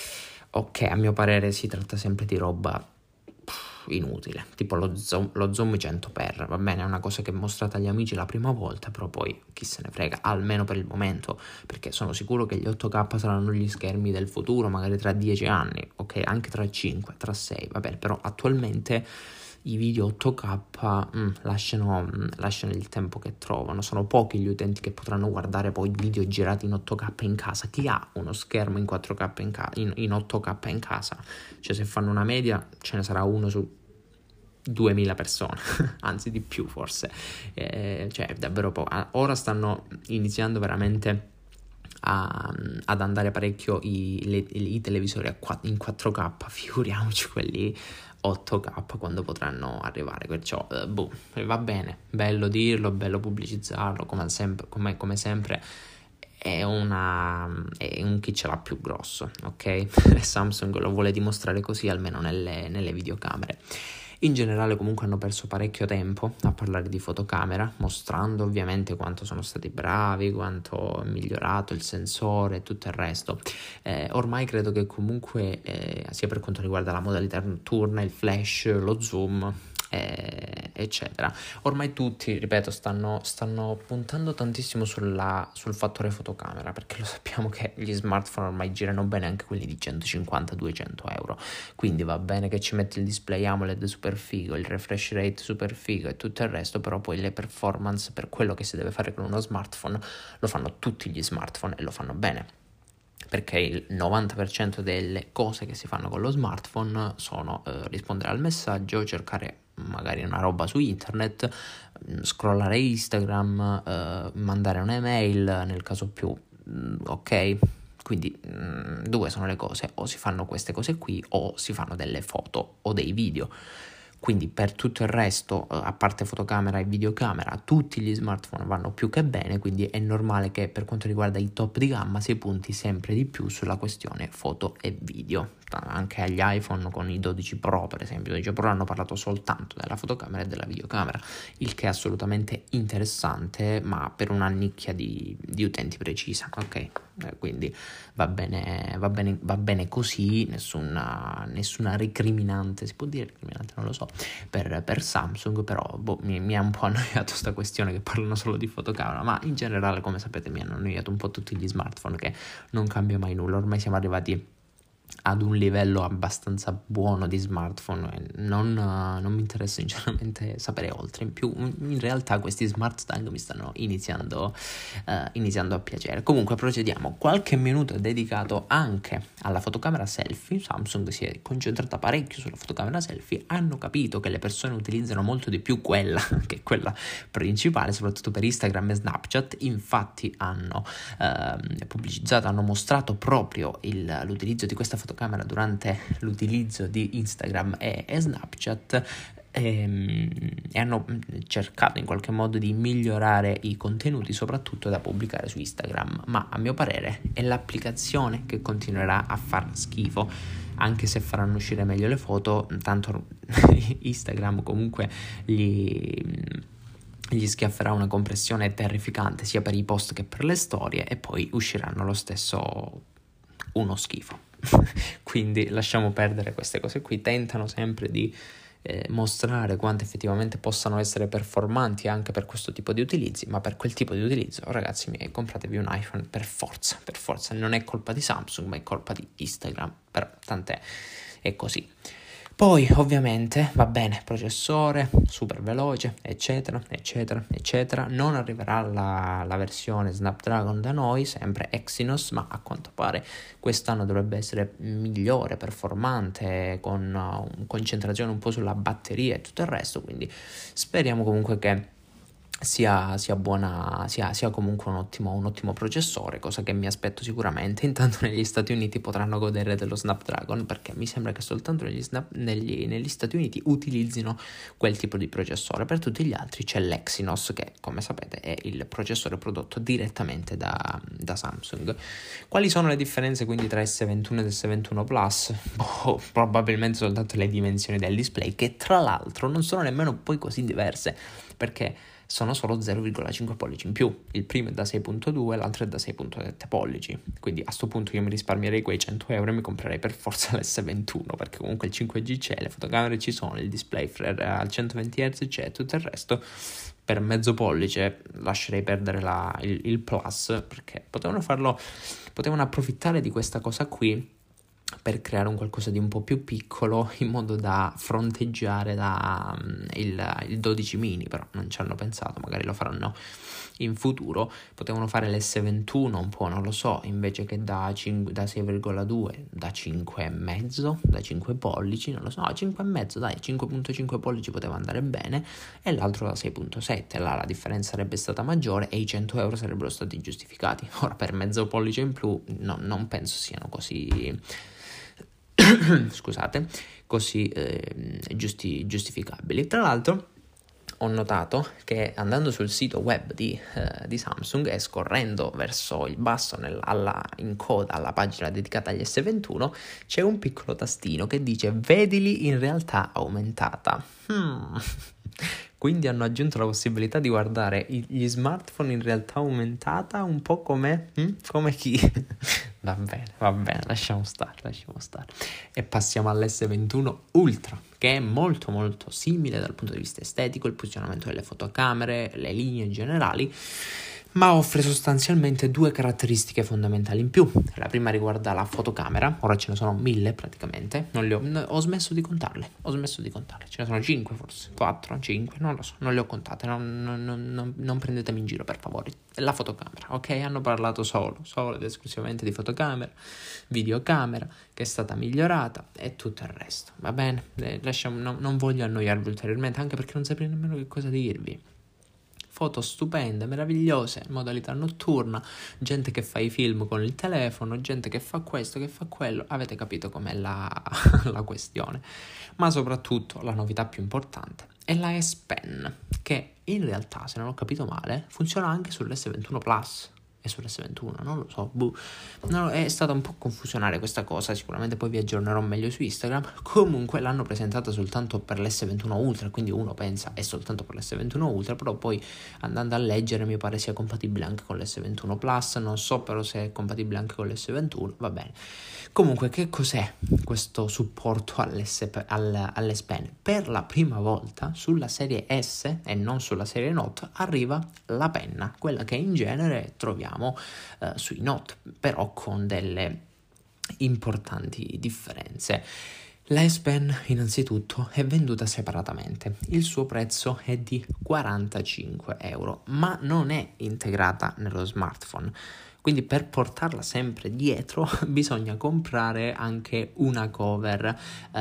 Ok, a mio parere si tratta sempre di roba inutile, tipo lo zoom, lo zoom cento per, va bene, è una cosa che è mostrata agli amici la prima volta, però poi chi se ne frega, almeno per il momento, perché sono sicuro che gli otto K saranno gli schermi del futuro, magari tra dieci anni, ok, anche tra cinque, tra sei, va bene, però attualmente i video otto K mm, lasciano, mm, lasciano il tempo che trovano. Sono pochi gli utenti che potranno guardare poi video girati in otto K in casa. Chi ha uno schermo in quattro K in, ca- in, in otto K in casa? Cioè, se fanno una media ce ne sarà uno su duemila persone, anzi di più forse. Eh, cioè davvero poco. Ora stanno iniziando veramente A, ad andare parecchio i, le, i televisori a, in quattro K, figuriamoci quelli otto K quando potranno arrivare. Perciò eh, boh, va bene, bello dirlo, bello pubblicizzarlo, come sempre, come, come sempre è una è un chi ce l'ha più grosso, ok? Samsung lo vuole dimostrare così, almeno nelle, nelle videocamere. In generale comunque hanno perso parecchio tempo a parlare di fotocamera, mostrando ovviamente quanto sono stati bravi, quanto è migliorato il sensore e tutto il resto. Eh, ormai credo che comunque, eh, sia per quanto riguarda la modalità notturna, il flash, lo zoom, eh, eccetera, ormai tutti, ripeto, stanno, stanno puntando tantissimo sulla, sul fattore fotocamera, perché lo sappiamo che gli smartphone ormai girano bene anche quelli di centocinquanta duecento euro, quindi va bene che ci metti il display AMOLED super figo, il refresh rate super figo e tutto il resto, però poi le performance per quello che si deve fare con uno smartphone lo fanno tutti gli smartphone e lo fanno bene, perché il novanta per cento delle cose che si fanno con lo smartphone sono eh, rispondere al messaggio, cercare magari una roba su internet, scrollare Instagram, eh, mandare un'email nel caso più, mh, ok? Quindi mh, due sono le cose: o si fanno queste cose qui o si fanno delle foto o dei video. Quindi per tutto il resto, a parte fotocamera e videocamera, tutti gli smartphone vanno più che bene, quindi è normale che per quanto riguarda i top di gamma si punti sempre di più sulla questione foto e video. Anche agli iPhone con i dodici Pro, per esempio, i dodici Pro hanno parlato soltanto della fotocamera e della videocamera, il che è assolutamente interessante, ma per una nicchia di, di utenti precisa, ok? Eh, quindi va bene, va bene, va bene così, nessuna, nessuna recriminante, si può dire recriminante, non lo so, per, per Samsung, però boh, mi, mi ha un po' annoiato sta questione che parlano solo di fotocamera, ma in generale, come sapete, mi hanno annoiato un po' tutti gli smartphone, che non cambia mai nulla. Ormai siamo arrivati ad un livello abbastanza buono di smartphone e non, uh, non mi interessa sinceramente sapere oltre. In più, in realtà questi smart tag mi stanno iniziando, uh, iniziando a piacere. Comunque procediamo. Qualche minuto è dedicato anche alla fotocamera selfie. Samsung si è concentrata parecchio sulla fotocamera selfie, hanno capito che le persone utilizzano molto di più quella che quella principale, soprattutto per Instagram e Snapchat. Infatti hanno uh, pubblicizzato, hanno mostrato proprio il, l'utilizzo di questa fotocamera fotocamera durante l'utilizzo di Instagram e, e Snapchat e, e hanno cercato in qualche modo di migliorare i contenuti, soprattutto da pubblicare su Instagram, ma a mio parere è l'applicazione che continuerà a far schifo, anche se faranno uscire meglio le foto, tanto Instagram comunque gli, gli schiafferà una compressione terrificante sia per i post che per le storie e poi usciranno lo stesso uno schifo. Quindi lasciamo perdere queste cose qui, tentano sempre di Eh, mostrare quanto effettivamente possano essere performanti anche per questo tipo di utilizzi, ma per quel tipo di utilizzo, ragazzi miei, compratevi un iPhone per forza, per forza, non è colpa di Samsung, ma è colpa di Instagram, però tant'è, è così. Poi ovviamente va bene, processore super veloce, eccetera, eccetera, eccetera. Non arriverà la, la versione Snapdragon da noi, sempre Exynos, ma a quanto pare quest'anno dovrebbe essere migliore, performante, con uh, concentrazione un po' sulla batteria e tutto il resto, quindi speriamo comunque che sia, sia buona, sia, sia comunque un ottimo, un ottimo processore, cosa che mi aspetto sicuramente. Intanto negli Stati Uniti potranno godere dello Snapdragon, perché mi sembra che soltanto negli, snap, negli, negli Stati Uniti utilizzino quel tipo di processore. Per tutti gli altri c'è l'Exynos, che come sapete è il processore prodotto direttamente da, da Samsung. Quali sono le differenze quindi tra S ventuno ed S ventuno Plus? Oh, probabilmente soltanto le dimensioni del display, che tra l'altro non sono nemmeno poi così diverse, perché sono solo zero virgola cinque pollici in più. Il primo è da sei virgola due, l'altro è da sei virgola sette pollici. Quindi a sto punto io mi risparmierei quei cento euro e mi comprerei per forza l'S ventuno, perché comunque il cinque G c'è, le fotocamere ci sono, il display al centoventi hertz c'è, tutto il resto. Per mezzo pollice lascerei perdere la, il, il Plus, perché potevano farlo, potevano approfittare di questa cosa qui per creare un qualcosa di un po' più piccolo, in modo da fronteggiare da, um, il, il dodici mini, però non ci hanno pensato, magari lo faranno in futuro. Potevano fare l'S ventuno un po', non lo so, invece che da, da sei virgola due, da cinque virgola cinque, da cinque pollici, non lo so, cinque virgola cinque, dai, cinque virgola cinque pollici poteva andare bene, e l'altro da sei virgola sette, là la differenza sarebbe stata maggiore e i cento euro sarebbero stati giustificati. Ora per mezzo pollice in più no, non penso siano così scusate, così eh, giusti, giustificabili. Tra l'altro ho notato che andando sul sito web di, eh, di Samsung e scorrendo verso il basso nel, alla, in coda alla pagina dedicata agli S ventuno c'è un piccolo tastino che dice vedili in realtà aumentata. Hmm. Quindi hanno aggiunto la possibilità di guardare gli smartphone in realtà aumentata, un po' come, hm? come chi? Va bene, va bene, lasciamo stare, lasciamo stare. E passiamo all'S ventuno Ultra, che è molto molto simile dal punto di vista estetico, il posizionamento delle fotocamere, le linee generali, ma offre sostanzialmente due caratteristiche fondamentali in più. La prima riguarda la fotocamera, ora ce ne sono mille praticamente, non le ho, ho smesso di contarle, ho smesso di contarle, ce ne sono cinque forse, quattro, cinque, non lo so, non le ho contate, non, non, non, non prendetemi in giro per favore. La fotocamera, ok? Hanno parlato solo, solo ed esclusivamente di fotocamera, videocamera, che è stata migliorata e tutto il resto, va bene? Eh, lasciamo, no, non voglio annoiarvi ulteriormente, anche perché non saprei nemmeno che cosa dirvi. Foto stupende, meravigliose, modalità notturna, gente che fa i film con il telefono, gente che fa questo, che fa quello, avete capito com'è la, la questione. Ma soprattutto la novità più importante è la S Pen, che in realtà, se non ho capito male, funziona anche sull'S ventuno Plus e sull'S ventuno, non lo so, buh. No, è stata un po' confusionale questa cosa, sicuramente poi vi aggiornerò meglio su Instagram. Comunque l'hanno presentata soltanto per l'S ventuno Ultra, quindi uno pensa è soltanto per l'S ventuno Ultra, però poi andando a leggere mi pare sia compatibile anche con l'S ventuno Plus, non so però se è compatibile anche con l'S ventuno, va bene. Comunque, che cos'è questo supporto all'S, all, all'S Pen? Per la prima volta sulla serie S e non sulla serie Note arriva la penna, quella che in genere troviamo uh, sui Note, però con delle importanti differenze. La S Pen innanzitutto è venduta separatamente, il suo prezzo è di quarantacinque euro, ma non è integrata nello smartphone. Quindi per portarla sempre dietro bisogna comprare anche una cover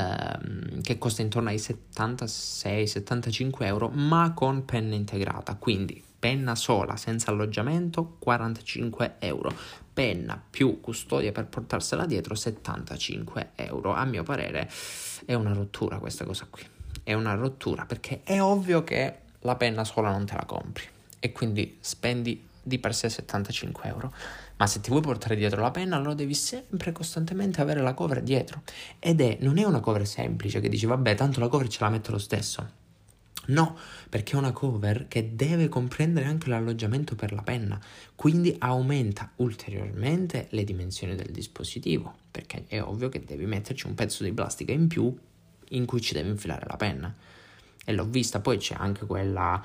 ehm, che costa intorno ai settantasei settantacinque euro, ma con penna integrata. Quindi penna sola senza alloggiamento quarantacinque euro, penna più custodia per portarsela dietro settantacinque euro. A mio parere è una rottura questa cosa qui, è una rottura, perché è ovvio che la penna sola non te la compri e quindi spendi di per sé settantacinque euro, ma se ti vuoi portare dietro la penna allora devi sempre costantemente avere la cover dietro, ed è non è una cover semplice che dici vabbè tanto la cover ce la metto lo stesso. No, perché è una cover che deve comprendere anche l'alloggiamento per la penna, quindi aumenta ulteriormente le dimensioni del dispositivo, perché è ovvio che devi metterci un pezzo di plastica in più in cui ci devi infilare la penna. E l'ho vista, poi c'è anche quella,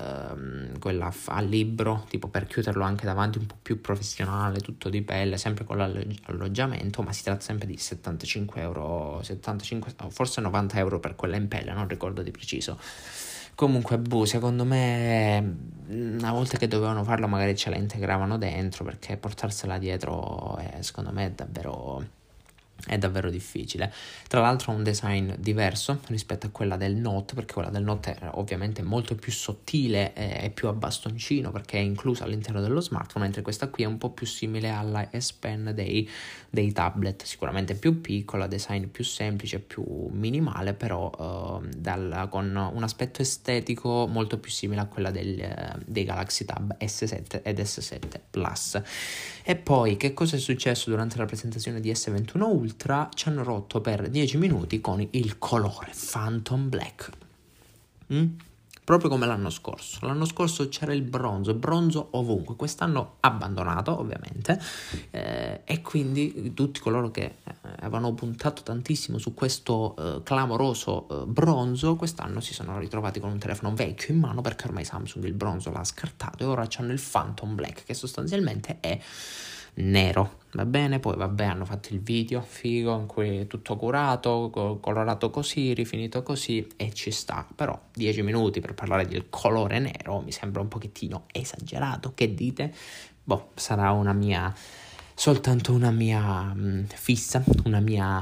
ehm, quella a libro, tipo per chiuderlo anche davanti, un po' più professionale, tutto di pelle, sempre con l'alloggiamento, ma si tratta sempre di settantacinque euro, settantacinque, forse novanta euro per quella in pelle, non ricordo di preciso. Comunque, boh, secondo me una volta che dovevano farlo magari ce la integravano dentro, perché portarsela dietro è, secondo me è davvero... è davvero difficile. Tra l'altro ha un design diverso rispetto a quella del Note, perché quella del Note è ovviamente molto più sottile e più a bastoncino perché è inclusa all'interno dello smartphone, mentre questa qui è un po' più simile alla S Pen dei, dei tablet, sicuramente più piccola, design più semplice, più minimale, però uh, dal, con un aspetto estetico molto più simile a quella del, uh, dei Galaxy Tab S sette ed S sette Plus. E poi che cosa è successo durante la presentazione di S ventuno Ultra? Ci hanno rotto per dieci minuti con il colore Phantom Black. Mm? Proprio come l'anno scorso. L'anno scorso c'era il bronzo, bronzo ovunque. Quest'anno abbandonato, ovviamente. Eh, e quindi tutti coloro che eh, avevano puntato tantissimo su questo eh, clamoroso eh, bronzo, quest'anno si sono ritrovati con un telefono vecchio in mano, perché ormai Samsung il bronzo l'ha scartato e ora c'hanno il Phantom Black, che sostanzialmente è nero, va bene? Poi vabbè, hanno fatto il video figo in cui è tutto curato, co- colorato così, rifinito così, e ci sta. Però dieci minuti per parlare del colore nero mi sembra un pochettino esagerato, che dite? Boh, sarà una mia, soltanto una mia mh, fissa, una mia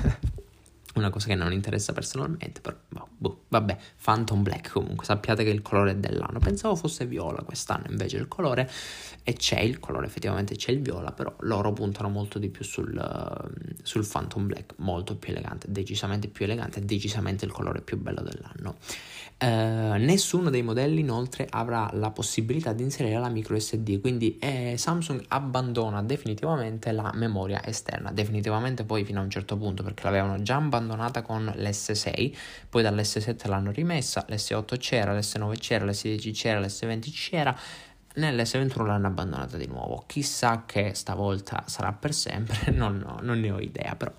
una cosa che non interessa personalmente, però boh, boh, vabbè, Phantom Black comunque, sappiate che il colore è dell'anno. Pensavo fosse viola quest'anno invece il colore, e c'è il colore, effettivamente c'è il viola, però loro puntano molto di più sul, uh, sul Phantom Black, molto più elegante, decisamente più elegante, decisamente il colore più bello dell'anno. Uh, nessuno dei modelli inoltre avrà la possibilità di inserire la micro S D, quindi eh, Samsung abbandona definitivamente la memoria esterna, definitivamente poi fino a un certo punto, perché l'avevano già abbandonata con l'S sei, poi dall'S sette l'hanno rimessa, l'S otto c'era, l'S nove c'era, l'S dieci c'era, l'S venti c'era, nell'S ventuno l'hanno abbandonata di nuovo. Chissà che stavolta sarà per sempre, non, no, non ne ho idea, però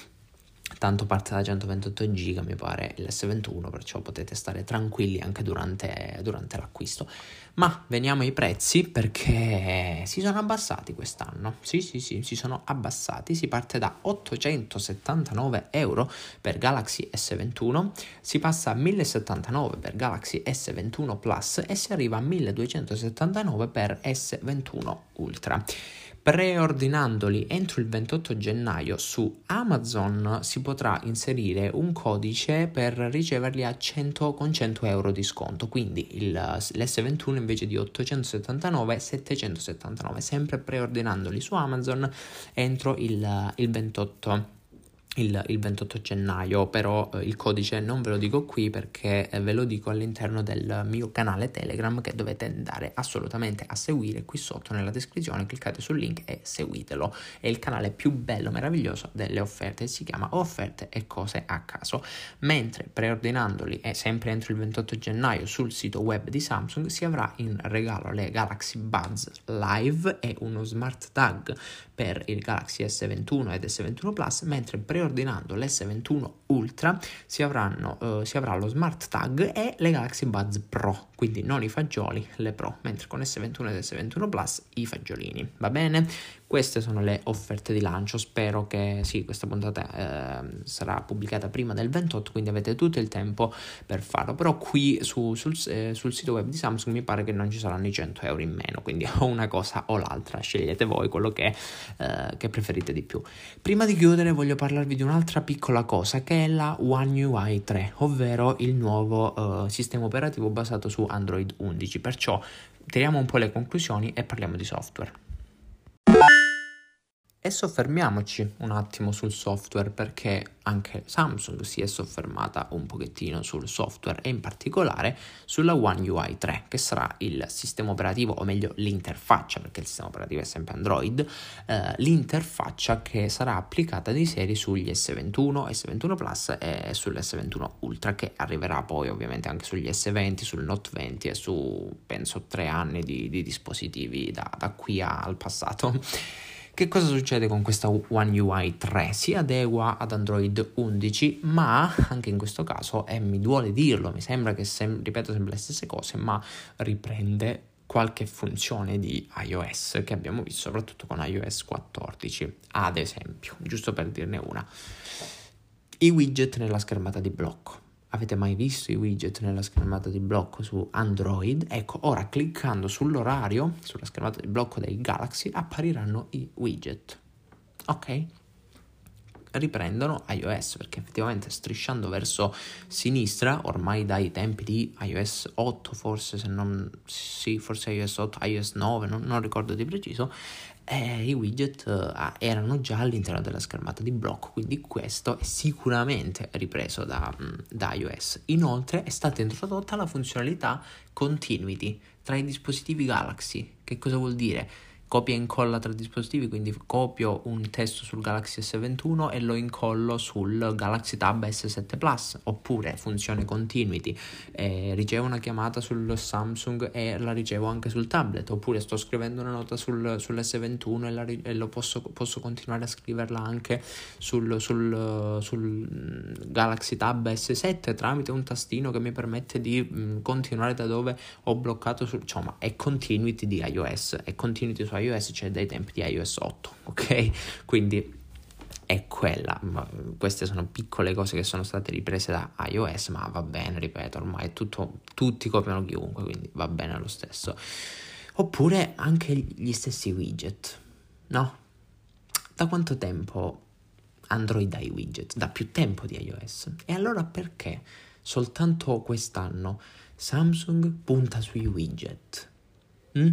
tanto parte da centoventotto giga mi pare l'S ventuno, perciò potete stare tranquilli anche durante, durante l'acquisto. Ma veniamo ai prezzi, perché si sono abbassati quest'anno. Sì, sì, sì, si sono abbassati. Si parte da ottocentosettantanove euro per Galaxy S ventuno, si passa a millesettantanove per Galaxy S ventuno Plus e si arriva a milleduecentosettantanove per S ventuno Ultra. Preordinandoli entro il ventotto gennaio su Amazon si potrà inserire un codice per riceverli a cento, con cento euro di sconto, quindi il, l'S ventuno invece di ottocentosettantanove settecentosettantanove, sempre preordinandoli su Amazon entro il, il ventotto Il, il ventotto gennaio, però eh, il codice non ve lo dico qui perché eh, ve lo dico all'interno del mio canale Telegram, che dovete andare assolutamente a seguire qui sotto nella descrizione. Cliccate sul link e seguitelo, è il canale più bello, meraviglioso delle offerte, si chiama Offerte e Cose a Caso. Mentre preordinandoli e sempre entro il ventotto gennaio sul sito web di Samsung si avrà in regalo le Galaxy Buds Live e uno smart tag per il Galaxy S ventuno ed S ventuno Plus, mentre preordinando l'S ventuno Ultra si, avranno, uh, si avrà lo smart tag e le Galaxy Buds Pro, quindi non i fagioli, le Pro, mentre con S ventuno ed S ventuno Plus i fagiolini, va bene? Queste sono le offerte di lancio, spero che sì, questa puntata eh, sarà pubblicata prima del ventotto, quindi avete tutto il tempo per farlo, però qui su, sul, eh, sul sito web di Samsung mi pare che non ci saranno i cento euro in meno, quindi o una cosa o l'altra, scegliete voi quello che, eh, che preferite di più. Prima di chiudere voglio parlarvi di un'altra piccola cosa che è la One U I tre, ovvero il nuovo eh, sistema operativo basato su Android undici, perciò tiriamo un po' le conclusioni e parliamo di software. E soffermiamoci un attimo sul software, perché anche Samsung si è soffermata un pochettino sul software e in particolare sulla One U I tre, che sarà il sistema operativo, o meglio l'interfaccia, perché il sistema operativo è sempre Android, eh, l'interfaccia che sarà applicata di serie sugli S ventuno, S ventuno Plus e sull'S ventuno Ultra, che arriverà poi ovviamente anche sugli S venti, sul Note venti e su penso tre anni di, di dispositivi da, da qui a, al passato. Che cosa succede con questa One U I tre? Si adegua ad Android undici, ma anche in questo caso, e mi duole dirlo, mi sembra che, sem- ripeto sempre le stesse cose, ma riprende qualche funzione di iOS che abbiamo visto soprattutto con iOS quattordici, ad esempio, giusto per dirne una. I widget nella schermata di blocco. Avete mai visto i widget nella schermata di blocco su Android? Ecco, ora cliccando sull'orario, sulla schermata di blocco dei Galaxy, appariranno i widget. Ok? Riprendono iOS, perché effettivamente strisciando verso sinistra, ormai dai tempi di iOS otto, forse se non... sì, forse iOS otto, iOS nove, non, non ricordo di preciso, eh, i widget eh, erano già all'interno della schermata di blocco, quindi questo è sicuramente ripreso da, da iOS. Inoltre è stata introdotta la funzionalità Continuity tra i dispositivi Galaxy. Che cosa vuol dire? Copia e incolla tra dispositivi, quindi copio un testo sul Galaxy S ventuno e lo incollo sul Galaxy Tab S sette Plus, oppure funzione Continuity, eh, ricevo una chiamata sul Samsung e la ricevo anche sul tablet, oppure sto scrivendo una nota sul, sull'S ventuno e, la, e lo posso, posso continuare a scriverla anche sul, sul, sul Galaxy Tab S sette tramite un tastino che mi permette di mh, continuare da dove ho bloccato, su, insomma è Continuity di iOS, è Continuity su iOS, cioè dai tempi di iOS otto, ok? Quindi è quella, queste sono piccole cose che sono state riprese da iOS, ma va bene, ripeto, ormai è tutto, tutti copiano chiunque, quindi va bene lo stesso. Oppure anche gli stessi widget, no? Da quanto tempo Android ha i widget? Da più tempo di iOS. E allora perché soltanto quest'anno Samsung punta sui widget? Mm?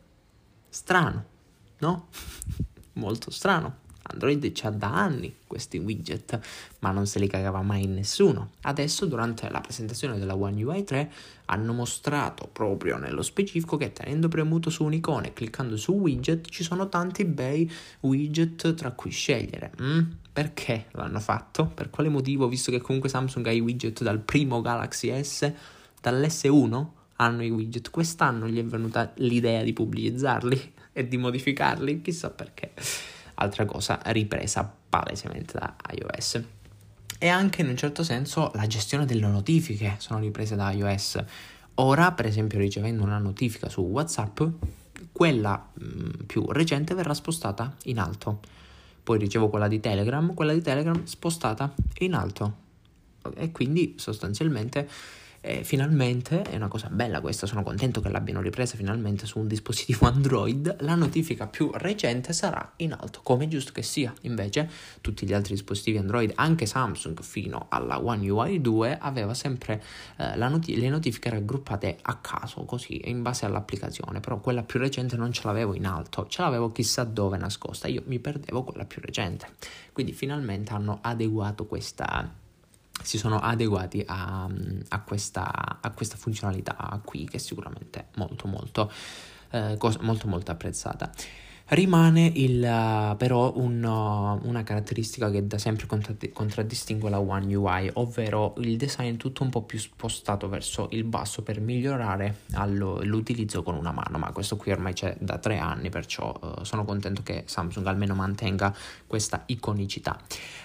Strano, no? Molto strano. Android c'ha da anni questi widget, ma non se li cagava mai nessuno. Adesso, durante la presentazione della One U I tre, hanno mostrato proprio nello specifico che tenendo premuto su un'icona e cliccando su widget ci sono tanti bei widget tra cui scegliere. Mm? Perché l'hanno fatto? Per quale motivo? Visto che comunque Samsung ha i widget dal primo Galaxy S, dall'S uno hanno i widget. Quest'anno gli è venuta l'idea di pubblicizzarli e di modificarli, chissà perché. Altra cosa ripresa palesemente da iOS. E anche in un certo senso la gestione delle notifiche sono riprese da iOS. Ora, per esempio, ricevendo una notifica su WhatsApp, quella mh, più recente verrà spostata in alto. Poi ricevo quella di Telegram, quella di Telegram spostata in alto. E quindi sostanzialmente eh, finalmente è una cosa bella questa, sono contento che l'abbiano ripresa finalmente su un dispositivo Android. La notifica più recente sarà in alto, come è giusto che sia. Invece tutti gli altri dispositivi Android, anche Samsung fino alla One U I due, aveva sempre eh, la not- le notifiche raggruppate a caso, così in base all'applicazione, però quella più recente non ce l'avevo in alto, ce l'avevo chissà dove nascosta, io mi perdevo quella più recente. Quindi finalmente hanno adeguato questa si sono adeguati a, a, questa, a questa funzionalità qui, che è sicuramente molto molto, eh, cosa, molto molto apprezzata. Rimane il, uh, però un, uh, una caratteristica che da sempre contradd- contraddistingue la One U I, ovvero il design tutto un po' più spostato verso il basso per migliorare allo, l'utilizzo con una mano, ma questo qui ormai c'è da tre anni, perciò uh, sono contento che Samsung almeno mantenga questa iconicità.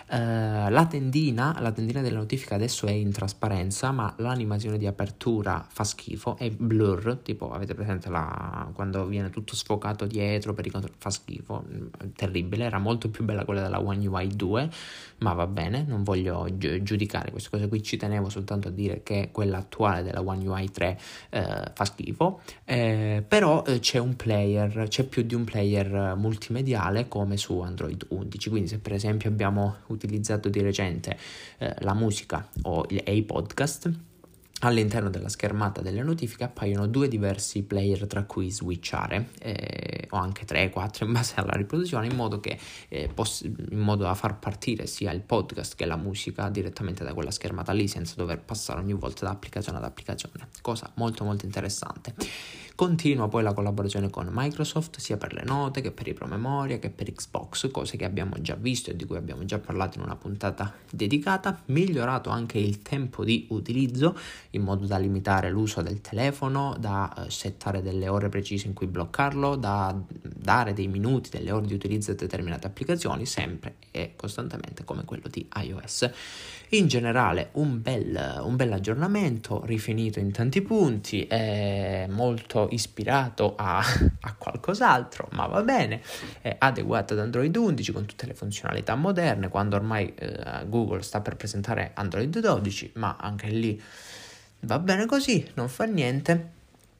Uh, la tendina, la tendina della notifica adesso è in trasparenza, ma l'animazione di apertura fa schifo, è blur, tipo avete presente la, quando viene tutto sfocato dietro per i controlli, fa schifo, terribile. Era molto più bella quella della One U I due, ma va bene, non voglio gi- giudicare queste cose qui, ci tenevo soltanto a dire che quella attuale della One U I tre eh, fa schifo, eh, però eh, c'è un player, c'è più di un player multimediale come su Android undici, quindi se per esempio abbiamo utilizzato di recente eh, la musica o il, e i podcast, all'interno della schermata delle notifiche appaiono due diversi player tra cui switchare, eh, o anche tre, quattro in base alla riproduzione, in modo che eh, poss- in modo da far partire sia il podcast che la musica direttamente da quella schermata lì, senza dover passare ogni volta da applicazione ad applicazione, cosa molto molto interessante. Continua poi la collaborazione con Microsoft sia per le note che per i promemoria che per Xbox, cose che abbiamo già visto e di cui abbiamo già parlato in una puntata dedicata. Migliorato anche il tempo di utilizzo in modo da limitare l'uso del telefono, da uh, settare delle ore precise in cui bloccarlo, da dare dei minuti, delle ore di utilizzo di determinate applicazioni, sempre e costantemente come quello di iOS. In generale un bel, un bel aggiornamento, rifinito in tanti punti, è molto ispirato a, a qualcos'altro, ma va bene, è adeguato ad Android undici con tutte le funzionalità moderne, quando ormai eh, Google sta per presentare Android dodici, ma anche lì va bene così, non fa niente.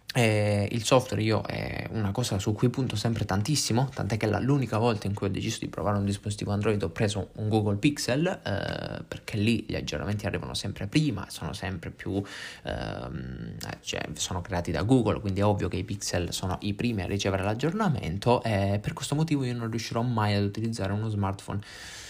Eh, il software io è una cosa su cui punto sempre tantissimo, tant'è che la, l'unica volta in cui ho deciso di provare un dispositivo Android ho preso un Google Pixel, eh, perché lì gli aggiornamenti arrivano sempre prima, sono sempre più ehm, cioè sono creati da Google, quindi è ovvio che i Pixel sono i primi a ricevere l'aggiornamento, e per questo motivo io non riuscirò mai ad utilizzare uno smartphone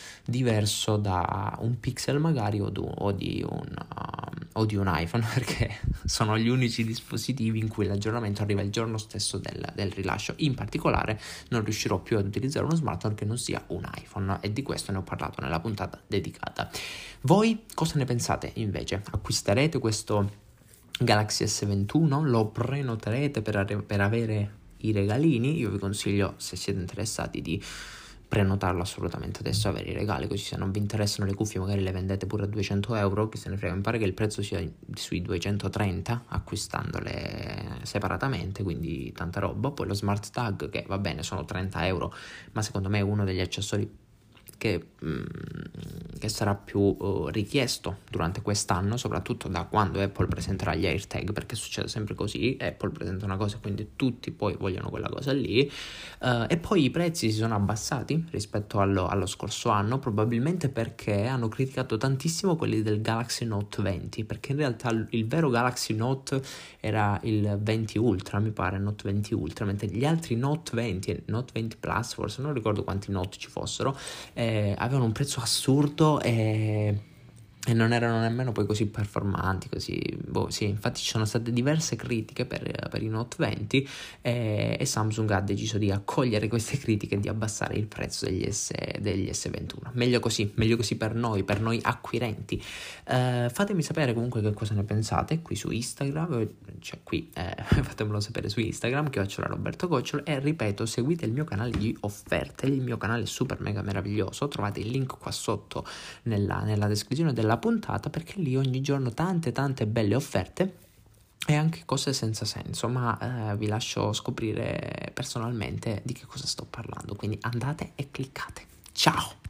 diverso da un Pixel magari o, du, o, di un, uh, o di un iPhone, perché sono gli unici dispositivi in cui l'aggiornamento arriva il giorno stesso del, del rilascio. In particolare non riuscirò più ad utilizzare uno smartphone che non sia un iPhone, e di questo ne ho parlato nella puntata dedicata. Voi cosa ne pensate invece? Acquisterete questo Galaxy S ventuno? Lo prenoterete per, per avere i regalini? Io vi consiglio, se siete interessati, di prenotarlo assolutamente adesso, avere i regali, così se non vi interessano le cuffie magari le vendete pure a duecento euro, che se ne frega. Mi pare che il prezzo sia sui duecentotrenta acquistandole separatamente, quindi tanta roba. Poi lo smart tag, che va bene, sono trenta euro, ma secondo me è uno degli accessori che, mm, che sarà più uh, richiesto durante quest'anno, soprattutto da quando Apple presenterà gli AirTag, perché succede sempre così: Apple presenta una cosa, quindi tutti poi vogliono quella cosa lì, uh, e poi i prezzi si sono abbassati rispetto allo, allo scorso anno, probabilmente perché hanno criticato tantissimo quelli del Galaxy Note venti, perché in realtà il, il vero Galaxy Note era il venti Ultra, mi pare, Note venti Ultra, mentre gli altri Note venti e Note venti Plus, forse non ricordo quanti Note ci fossero, eh, avevano un prezzo assurdo e, e non erano nemmeno poi così performanti, così, boh, sì, infatti ci sono state diverse critiche per, per i Note venti, e, e Samsung ha deciso di accogliere queste critiche e di abbassare il prezzo degli, S, degli S ventuno. Meglio così, meglio così per noi, per noi acquirenti. Uh, fatemi sapere comunque che cosa ne pensate qui su Instagram, cioè qui eh, fatemelo sapere su Instagram, chiocciola Roberto Cocciolo, e ripeto, seguite il mio canale di offerte, il mio canale super mega meraviglioso, trovate il link qua sotto nella, nella descrizione della puntata, perché lì ogni giorno tante tante belle offerte e anche cose senza senso, ma eh, vi lascio scoprire personalmente di che cosa sto parlando, quindi andate e cliccate. Ciao!